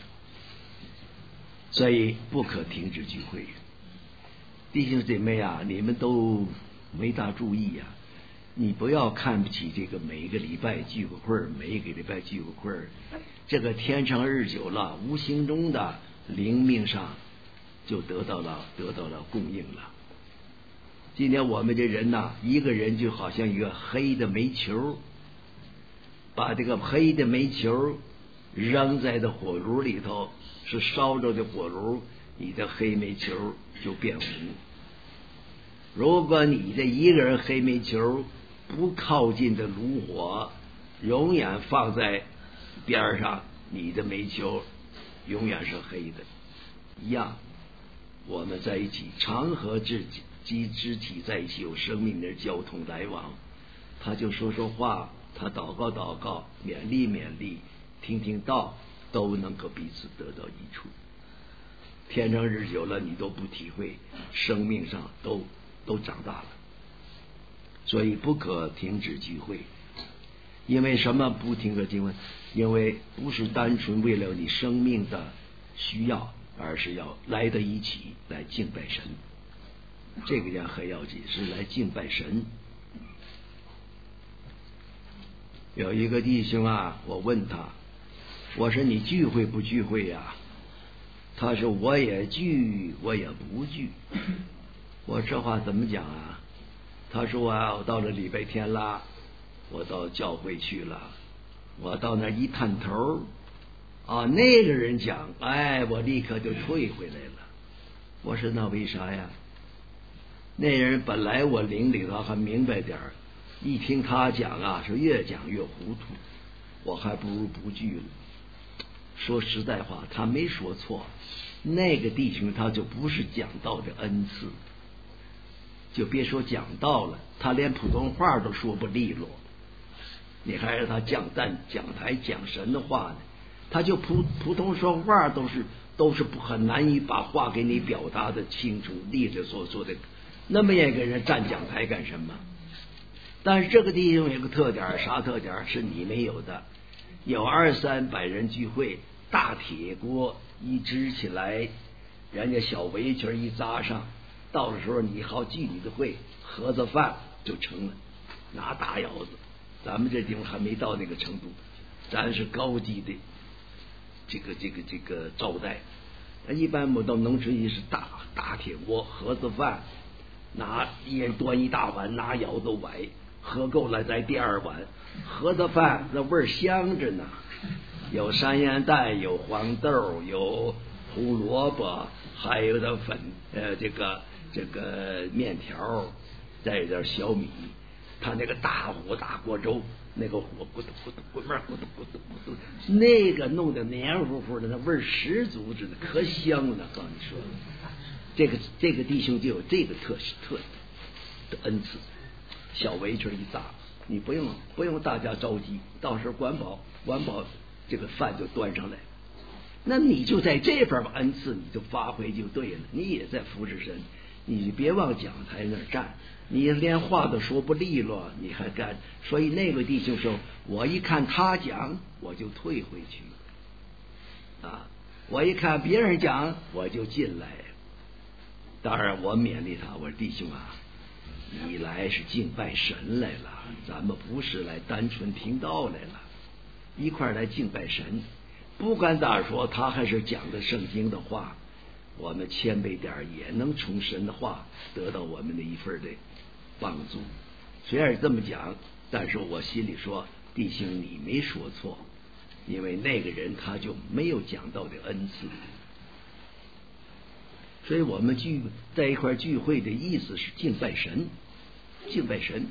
所以不可停止聚会。弟兄姐妹啊，你们都没大注意呀、啊，你不要看不起这个每一个礼拜聚个会儿，每一个礼拜聚个会儿，这个天长日久了，无形中的灵命上就得到了得到了供应了。今天我们这人呐、啊，一个人就好像一个黑的煤球，把这个黑的煤球扔在这火炉里头，是烧着的火炉，你的黑煤球就变糊。如果你这一个人黑煤球不靠近的炉火，永远放在边上，你的煤球永远是黑的。一样，我们在一起，常和肢体肢体在一起，有生命的交通来往，他就说说话，他祷告祷告，勉励勉励，听听道，都能够彼此得到益处。天长日久了，你都不体会，生命上都都长大了。所以不可停止聚会。因为什么不停止聚会？因为不是单纯为了你生命的需要，而是要来到一起来敬拜神。这个人很要紧，是来敬拜神。有一个弟兄啊，我问他，我说你聚会不聚会呀、啊？他说我也聚，我也不聚。我这话怎么讲啊？他说啊，我到了礼拜天啦，我到教会去了，我到那一探头啊，那个人讲，哎，我立刻就退回来了。我说那为啥呀？那人本来我灵里头还明白点儿，一听他讲啊，是越讲越糊涂，我还不如不聚了。说实在话，他没说错，那个弟兄他就不是讲道的恩赐，就别说讲道了，他连普通话都说不利落，你还让他讲站讲台讲神的话呢？他就普普通说话都是都是不很难以把话给你表达的清楚，利着所说的，那么一个人站讲台干什么？但是这个弟兄有个特点，啥特点？是你没有的。有二三百人聚会，大铁锅一支起来，人家小围裙一扎上，到的时候你好聚你的会，盒子饭就成了，拿大舀子。咱们这地方还没到那个程度，咱是高级的这个这个这个招待。一般我到农村也是大大铁锅，盒子饭，拿一人端一大碗，拿舀子崴，喝够了再第二碗。盒子饭那味儿香着呢，有山羊蛋，有黄豆，有胡萝卜，还有点粉呃这个这个面条，再有点小米。他那个大火大锅粥，那个火咕嘟咕嘟滚面咕嘟咕嘟咕嘟，那个弄得黏糊糊的，那味儿十足着呢，可香了。告诉你说，这个这个弟兄就有这个特特的恩赐，小围裙一扎。你不用不用大家着急，到时候管饱管饱这个饭就端上来，那你就在这份恩赐你就发挥就对了，你也在服侍神，你别往讲台那儿站，你连话都说不利落，你还干。所以那个弟兄说，我一看他讲我就退回去啊，我一看别人讲我就进来。当然我勉励他，我说弟兄啊，你来是敬拜神来了，咱们不是来单纯听道来了，一块来敬拜神。不管咋说，他还是讲的圣经的话，我们谦卑点也能从神的话得到我们的一份的帮助。虽然这么讲，但是我心里说，弟兄你没说错，因为那个人他就没有讲到的恩赐。 所以我们聚在一块聚会的意思是敬拜神，敬拜神。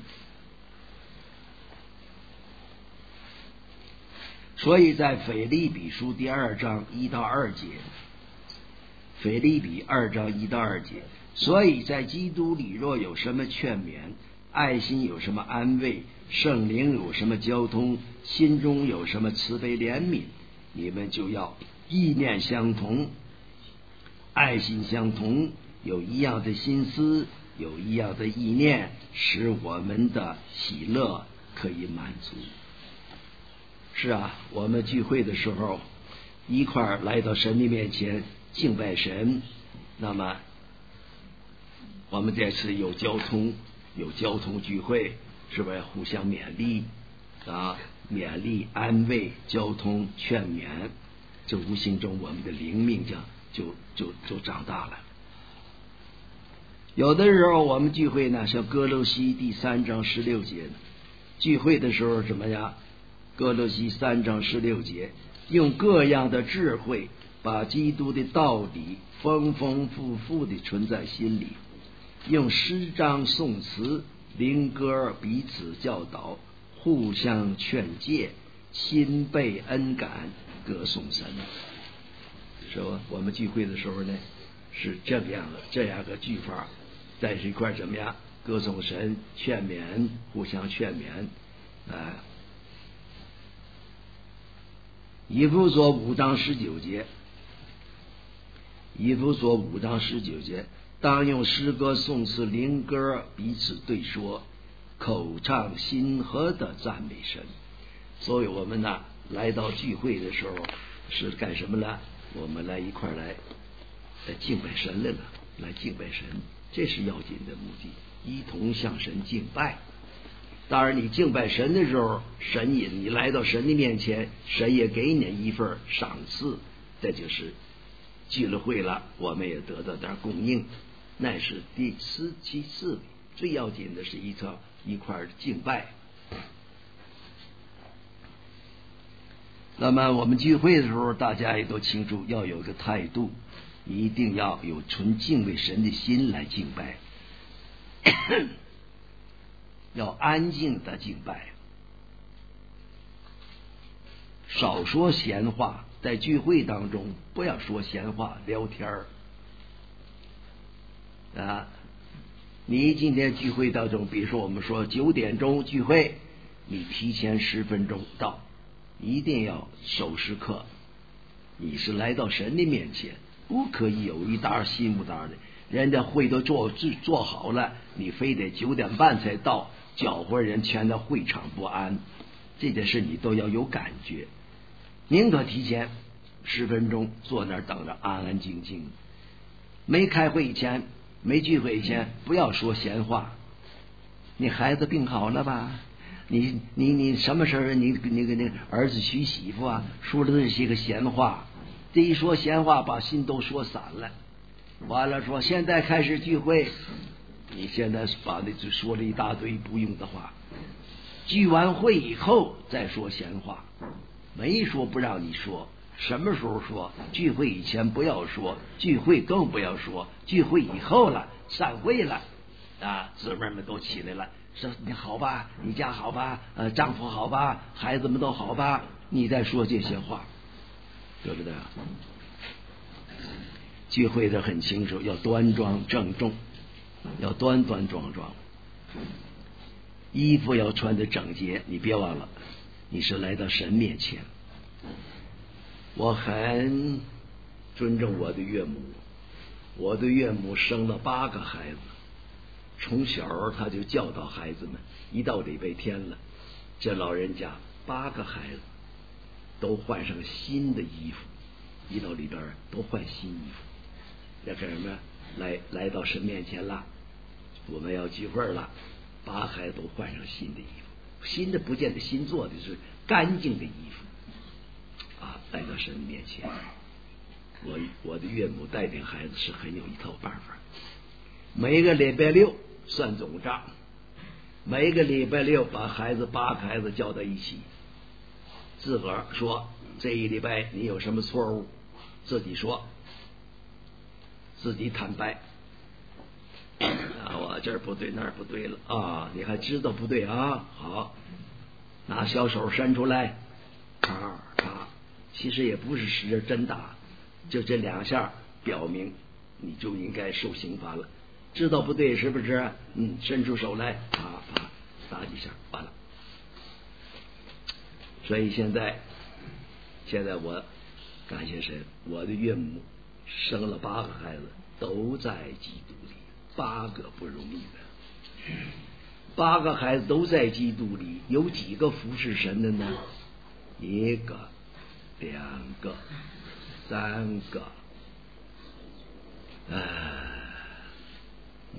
所以在腓立比书第二章一到二节，腓立比二章一到二节，所以在基督里若有什么劝勉，爱心有什么安慰，圣灵有什么交通，心中有什么慈悲怜悯，你们就要意念相同，爱心相同，有一样的心思，有一样的意念，使我们的喜乐可以满足。是啊，我们聚会的时候一块儿来到神的面前敬拜神，那么我们这次有交通，有交通聚会，是不是互相勉励啊？勉励、安慰、交通、劝勉，这无形中我们的灵命就就就就长大了。有的时候我们聚会呢，像歌罗西第三章十六节，聚会的时候怎么样？歌罗西三章十六节，用各样的智慧把基督的道理丰丰富富的存在心里，用诗章颂词灵歌彼此教导，互相劝诫，心被恩感，歌颂神。说我们聚会的时候呢，是这样的这样个聚法，在这一块怎么样？歌颂神，劝勉，互相劝勉啊。以弗所五章十九节，以弗所五章十九节，当用诗歌、颂词、灵歌彼此对说，口唱心和的赞美神。所以我们呢，来到聚会的时候是干什么呢？我们来一块来来敬拜神来了，来敬拜神，这是要紧的目的，一同向神敬拜。当然你敬拜神的时候，神也你来到神的面前，神也给你一份赏赐，这就是聚了会了，我们也得到点供应，那是第四其次，最要紧的是一场一块敬拜。那么我们聚会的时候，大家也都清楚要有个态度，一定要有纯敬畏神的心来敬拜要安静的敬拜，少说闲话，在聚会当中不要说闲话聊天儿啊。你今天聚会当中，比如说我们说九点钟聚会，你提前十分钟到，一定要守时刻。你是来到神的面前，不可以有一搭心不搭的，人家会都做做好了，你非得九点半才到，搅和人全在会场不安，这件事你都要有感觉。宁可提前十分钟坐那儿等着，安安静静。没开会以前，没聚会以前，不要说闲话。你孩子病好了吧？你你你什么事儿？你那个那个儿子娶媳妇啊，说的这些个闲话。这一说闲话，把心都说散了。完了说现在开始聚会，你现在把那就说了一大堆不用的话。聚完会以后再说闲话，没说不让你说。什么时候说？聚会以前不要说，聚会更不要说。聚会以后了，散会了啊，姊妹们都起来了，说你好吧，你家好吧，呃，丈夫好吧，孩子们都好吧，你再说这些话，对不对？聚会的很清楚，要端庄郑重，要端端庄庄，衣服要穿得整洁。你别忘了，你是来到神面前。我很尊重我的岳母，我的岳母生了八个孩子，从小他就教导孩子们，一到礼拜天了，这老人家八个孩子都换上新的衣服，一到里边都换新衣服，要干什么？来来到神面前了，我们要聚会了，八孩子都换上新的衣服，新的不见得新做的，是干净的衣服啊，来到神面前。我我的岳母带领孩子是很有一套办法，每个礼拜六算总账，每个礼拜六把孩子八个孩子叫到一起，自个儿说这一礼拜你有什么错误，自己说， 自己坦白啊，我这儿不对那儿不对了啊，你还知道不对啊？好，拿小手伸出来，咔咔，其实也不是使劲真打，就这两下表明你就应该受刑罚了。知道不对是不是？嗯，伸出手来，啪啪打几下，完了。所以现在，现在我感谢神，我的岳母生了八个孩子，都在基督里，八个不容易的，八个孩子都在基督里，有几个服侍神的呢？一个、两个、三个，呃，嗯，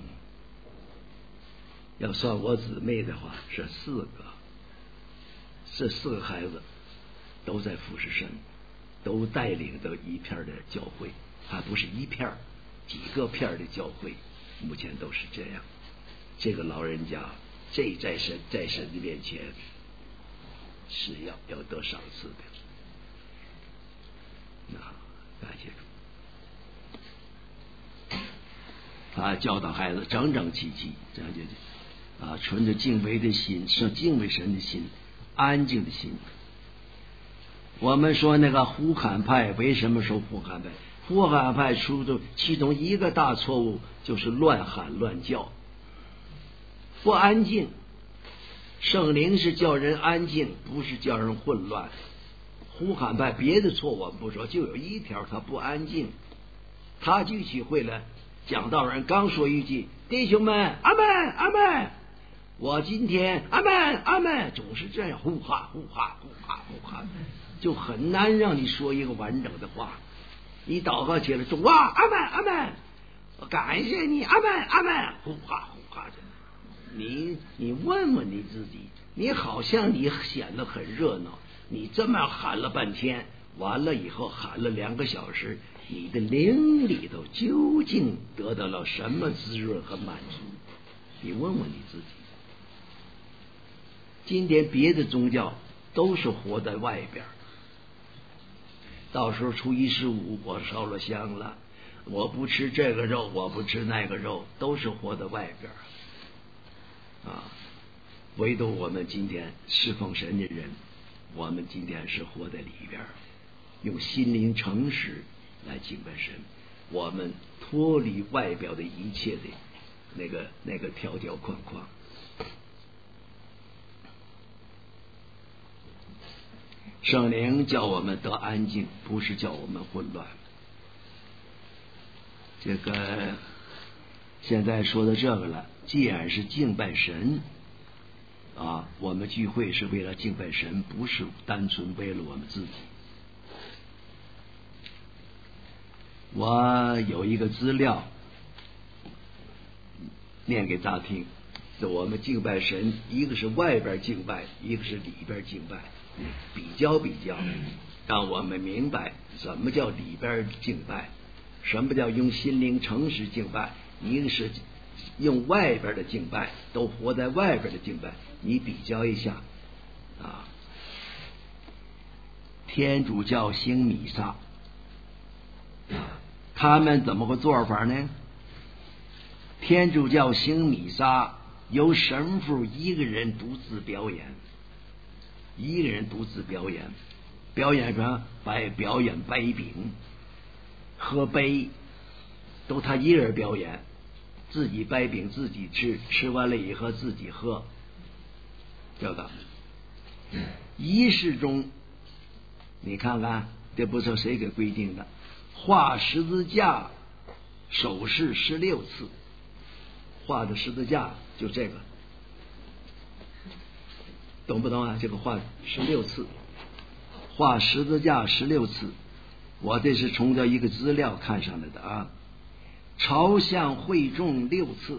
要算我姊妹的话是四个，这四个孩子都在服侍神，都带领着一片的教会，还不是一片，几个片的教会，目前都是这样。这个老人家，这在神在神的面前是要要得赏赐的。那感谢主，他教导孩子整整齐齐，这样就啊，存着敬畏的心，是敬畏神的心，安静的心。我们说那个胡侃派为什么说胡侃派？胡侃派出的其中一个大错误就是乱喊乱叫，不安静。圣灵是叫人安静，不是叫人混乱。胡侃派别的错我们不说，就有一条他不安静。他聚集会了，讲道人刚说一句弟兄们阿们阿们，我今天阿们阿们，总是这样呼哈呼哈呼哈呼哈，就很难让你说一个完整的话。你祷告起来说哇阿们阿们，我感谢你阿们阿们，呼哈呼哈的。你你问问你自己，你好像你显得很热闹，你这么喊了半天，完了以后喊了两个小时，你的灵里头究竟得到了什么滋润和满足？你问问你自己。今天别的宗教都是活在外边，到时候初一十五我烧了香了，我不吃这个肉，我不吃那个肉，都是活在外边啊。唯独我们今天侍奉神的人，我们今天是活在里边，用心灵诚实来敬拜神，我们脱离外表的一切的那个那个条条框框。圣灵叫我们得安静，不是叫我们混乱。这个现在说到这个了，既然是敬拜神啊，我们聚会是为了敬拜神，不是单纯为了我们自己。我有一个资料念给大家听，是我们敬拜神，一个是外边敬拜，一个是里边敬拜，比较比较，让我们明白什么叫里边敬拜，什么叫用心灵诚实敬拜，一个是用外边的敬拜，都活在外边的敬拜，你比较一下啊。天主教兴弥撒，他们怎么个做法呢？天主教兴弥撒由神父一个人独自表演，一个人独自表演，表演什么？摆表演掰饼、喝杯，都他一人表演，自己掰饼自己吃，吃完了以后自己喝，这个仪式中，你看看，这不知道谁给规定的，画十字架手势十六次，画的十字架就这个，懂不懂啊？这个画十六次，画十字架十六次，我这是从这一个资料看上来的啊。朝向会众六次，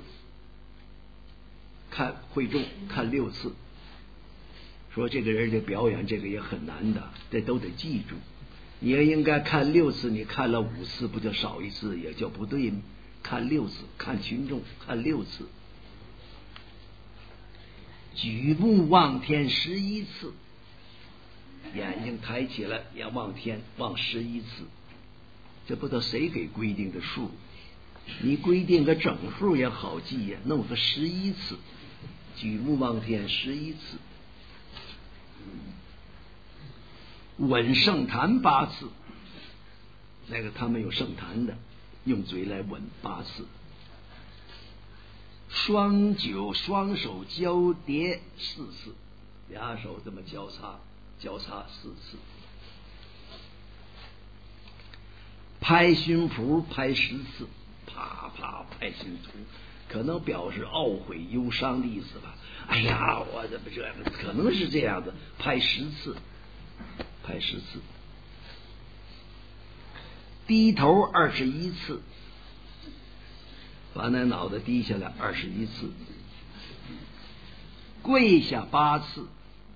看会众看六次，说这个人的表演这个也很难的，这都得记住。你也应该看六次，你看了五次不就少一次，也就不对。看六次，看群众看六次，举目望天十一次，眼睛抬起来也望天望十一次，这不知道谁给规定的数。 你规定个整数也好记呀，弄个十一次，举目望天十一次，吻圣坛八次，那个他们有圣坛的，用嘴来吻八次。双九双手交叠四次，俩手这么交叉交叉四次。拍胸脯拍十次，啪啪拍胸脯，可能表示懊悔忧伤的意思吧。哎呀，我怎么这样？可能是这样的，拍十次，拍十次。低头二十一次，把那脑袋低下来二十一次。跪下八次，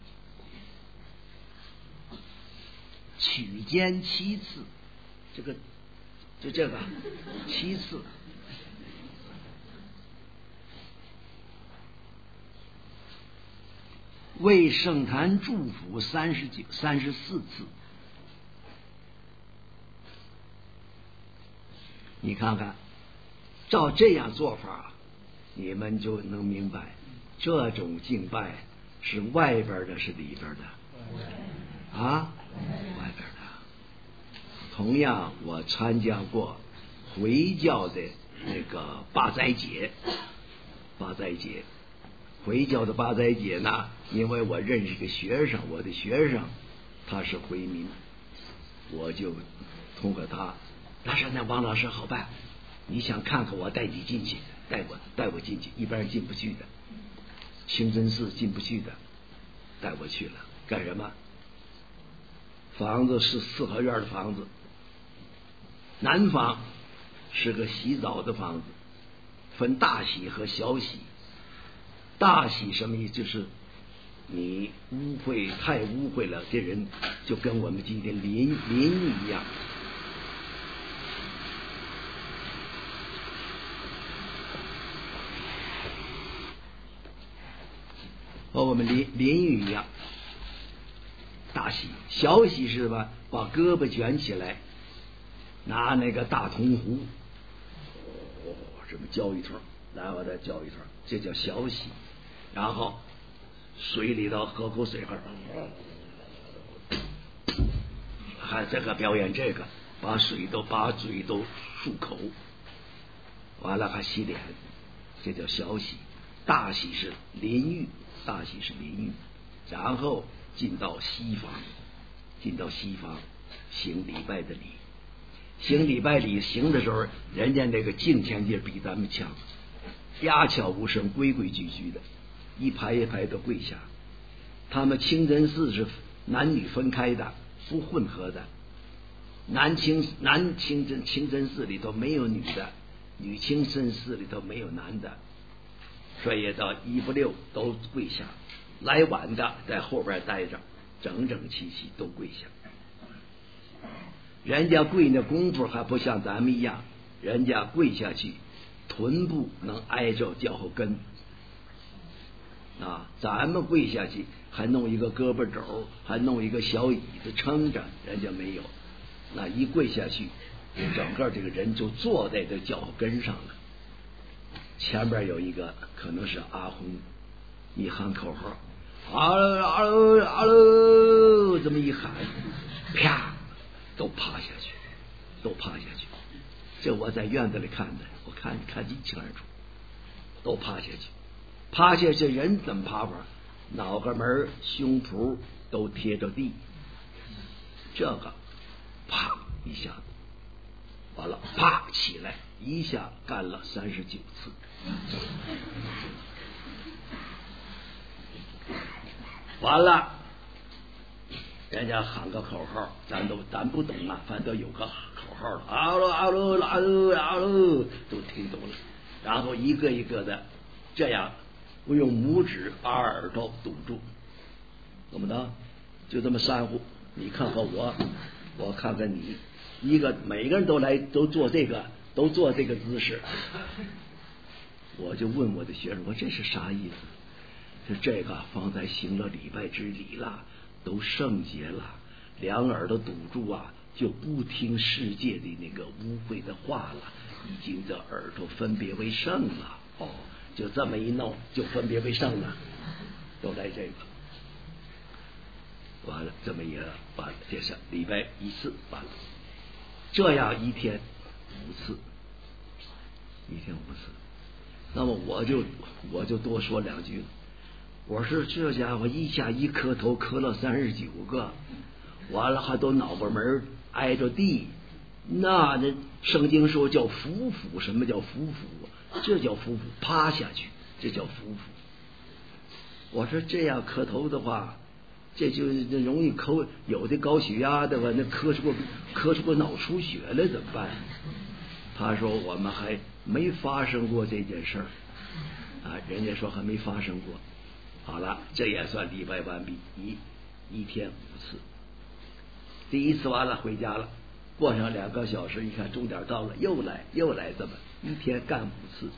取肩七次，这个就这个七次。为圣坛祝福三十九三十四次。你看看，照这样做法，你们就能明白，这种敬拜是外边的，是里边的啊，外边的。同样，我参加过回教的那个八斋节，八斋节，回教的八斋节呢，因为我认识个学生，我的学生他是回民，我就通过他。他说：“那王老师好办，你想看看我带你进去，带我带我进去，一般人进不去的，清真寺进不去的，带我去了，干什么？房子是四合院的房子，南房是个洗澡的房子，分大洗和小洗。大洗什么意思？就是你污秽太污秽了，这人就跟我们今天淋淋浴一样。”和我们淋淋浴一样，大洗。小洗是吧？把胳膊卷起来，拿那个大铜壶，哦，这么浇一团，然后再浇一团，这叫小洗。然后水里头喝口水，还这个表演这个，把水都把嘴都漱口，完了还洗脸，这叫小洗。大洗是淋浴。大洗是淋浴，然后进到西方，进到西方行礼拜的礼。行礼拜礼行的时候，人家那个敬前劲比咱们强，鸦雀无声，规规矩矩的，一排一排的跪下。他们清真寺是男女分开的，不混合的。男清男清真清真寺里头没有女的，女清真寺里头没有男的。所以到一不六都跪下，来晚的在后边待着，整整齐齐都跪下。人家跪那功夫还不像咱们一样，人家跪下去，臀部能挨着脚后跟啊，咱们跪下去还弄一个胳膊肘，还弄一个小椅子撑着，人家没有。那一跪下去，整个这个人就坐在这脚后跟上了。前边有一个可能是阿訇，一喊口号，阿喽阿喽阿喽，这么一喊，啪，都趴下去，都趴下去。这我在院子里看的，我看看一清二楚，都趴下去。趴下去人怎么趴法？脑壳门、胸脯都贴着地，这个啪一下，完了啪起来。一下干了三十九次，完了，人家喊个口号，咱都咱不懂啊，反正有个口号了，啊喽啊喽啊喽啊喽，都听懂了。然后一个一个的这样，我用拇指把耳朵堵住，怎么的？就这么三呼，你看看我，我看看你，一个每个人都来都做这个。都做这个姿势，我就问我的学生，我这是啥意思？就这个方才行了礼拜之礼了，都圣洁了，两耳朵堵住啊， 就不听世界的那个污秽的话了，已经这耳朵分别为圣了。哦，就这么一弄，就分别为圣了，都来这个。完了，这么一个完了，这是礼拜一次完了，这样一天五次，一天五次。那么我就我就多说两句了。我说这家伙一下一磕头磕了三十九个，完了还都脑瓜门挨着地。那那圣经说叫伏伏，什么叫伏伏？这叫伏伏，趴下去，这叫伏伏。我说这样磕头的话，这就容易磕，有的高血压的话，那磕出个磕出个脑出血了怎么办？他说我们还没发生过这件事儿啊，人家说还没发生过。好了，这也算礼拜完毕，一一天五次。第一次完了回家了，过上两个小时，一看钟点到了，又来又来，这么一天干五次。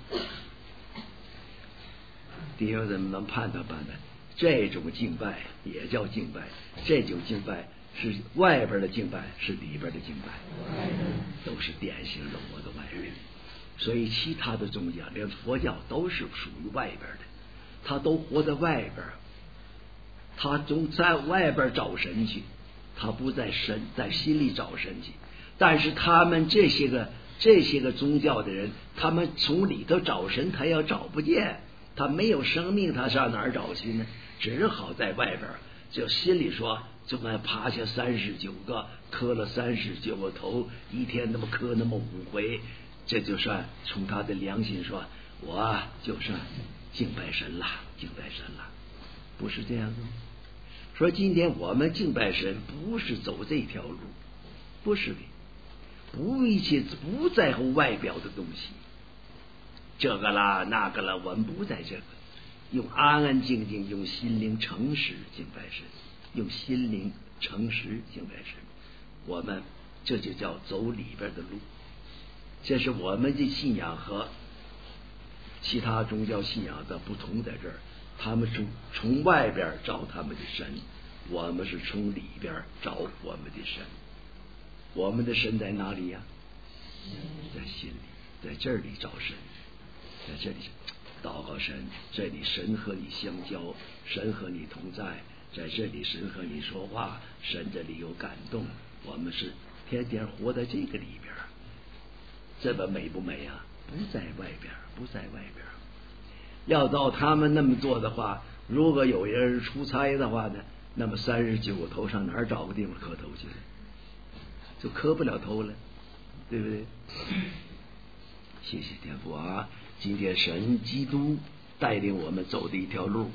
弟兄姊妹们判断判断，这种敬拜也叫敬拜，这种敬拜是外边的敬拜，是里边的敬拜，都是典型的活的外人。所以其他的宗教，连佛教都是属于外边的，他都活在外边，他总在外边找神去，他不在神在心里找神去。但是他们这些个这些个宗教的人，他们从里头找神，他要找不见，他没有生命，他上哪儿找去呢？只好在外边，就心里说，就该爬下三十九个，磕了三十九个头，一天那么磕那么五回，这就算从他的良心说，我就算敬拜神了，敬拜神了，不是这样的吗？说今天我们敬拜神，不是走这条路，不是的，不一切不在乎外表的东西，这个啦那个啦，我们不在这个，用安安静静，用心灵诚实敬拜神，用心灵诚实敬拜神，我们这就叫走里边的路。这是我们的信仰和其他宗教信仰的不同在这儿，他们从从外边找他们的神，我们是从里边找我们的神。我们的神在哪里呀？在心里，在这里找神，在这里祷告神，这里神和你相交，神和你同在，在这里神和你说话，神这里有感动。我们是天天活在这个里边，这个美不美啊？不在外边，不在外边。要照他们那么做的话，如果有人出差的话呢，那么三十九个头上哪儿找个地方磕头去了？就磕不了头了，对不对？谢谢天父啊！今天神基督带领我们走的一条路，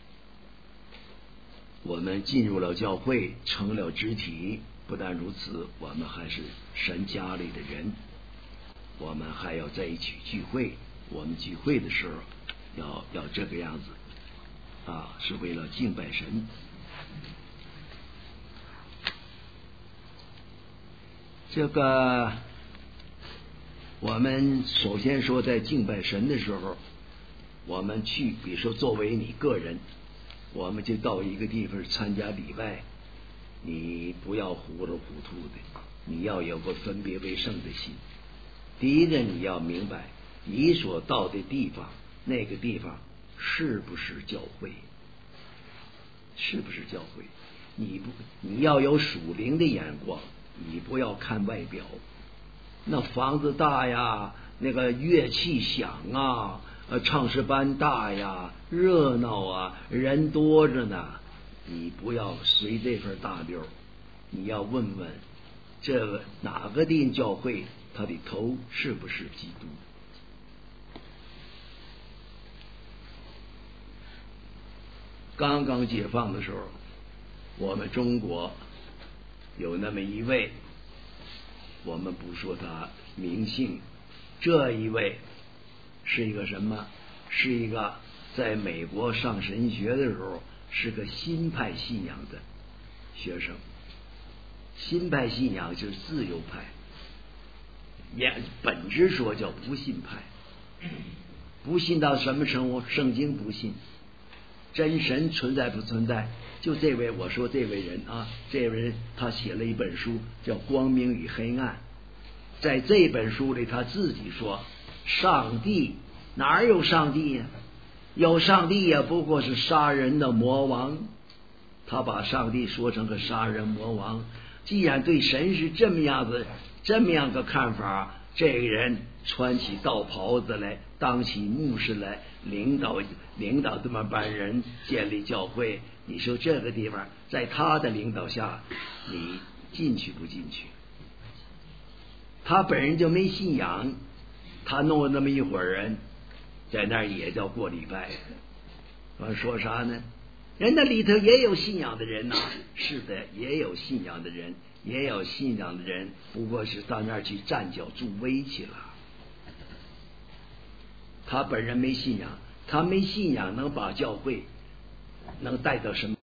我们进入了教会，成了肢体。不但如此，我们还是神家里的人，我们还要在一起聚会。我们聚会的时候要要这个样子啊，是为了敬拜神。这个我们首先说，在敬拜神的时候，我们去，比如说作为你个人，我们就到一个地方参加礼拜，你不要糊里糊涂的，你要有个分别为圣的心。第一个，你要明白你所到的地方，那个地方是不是教会，是不是教会？你不，你要有属灵的眼光，你不要看外表。那房子大呀，那个乐器响啊，呃，唱诗班大呀，热闹啊，人多着呢，你不要随这份大溜，你要问问这个哪个地教会，他的头是不是基督？刚刚解放的时候，我们中国有那么一位，我们不说他名姓，这一位是一个什么？是一个在美国上神学的时候是个新派信仰的学生。新派信仰就是自由派，也本质说叫不信派。不信到什么程度？圣经不信，真神存在不存在？ 就这位，我说这位人啊，这位人他写了一本书叫《光明与黑暗》，在这本书里他自己说，上帝哪有上帝呀？有上帝也不过是杀人的魔王。他把上帝说成个杀人魔王。既然对神是这么样子这么样个看法，这个人穿起道袍子来，当起牧师来，领导领导这么班人建立教会，你说这个地方在他的领导下，你进去不进去？他本人就没信仰，他弄了那么一伙人在那儿也叫过礼拜。我说啥呢？人那里头也有信仰的人呐、啊，是的，也有信仰的人，也有信仰的人，不过是到那儿去站脚助威去了。他本人没信仰，他没信仰能把教会能带到什么？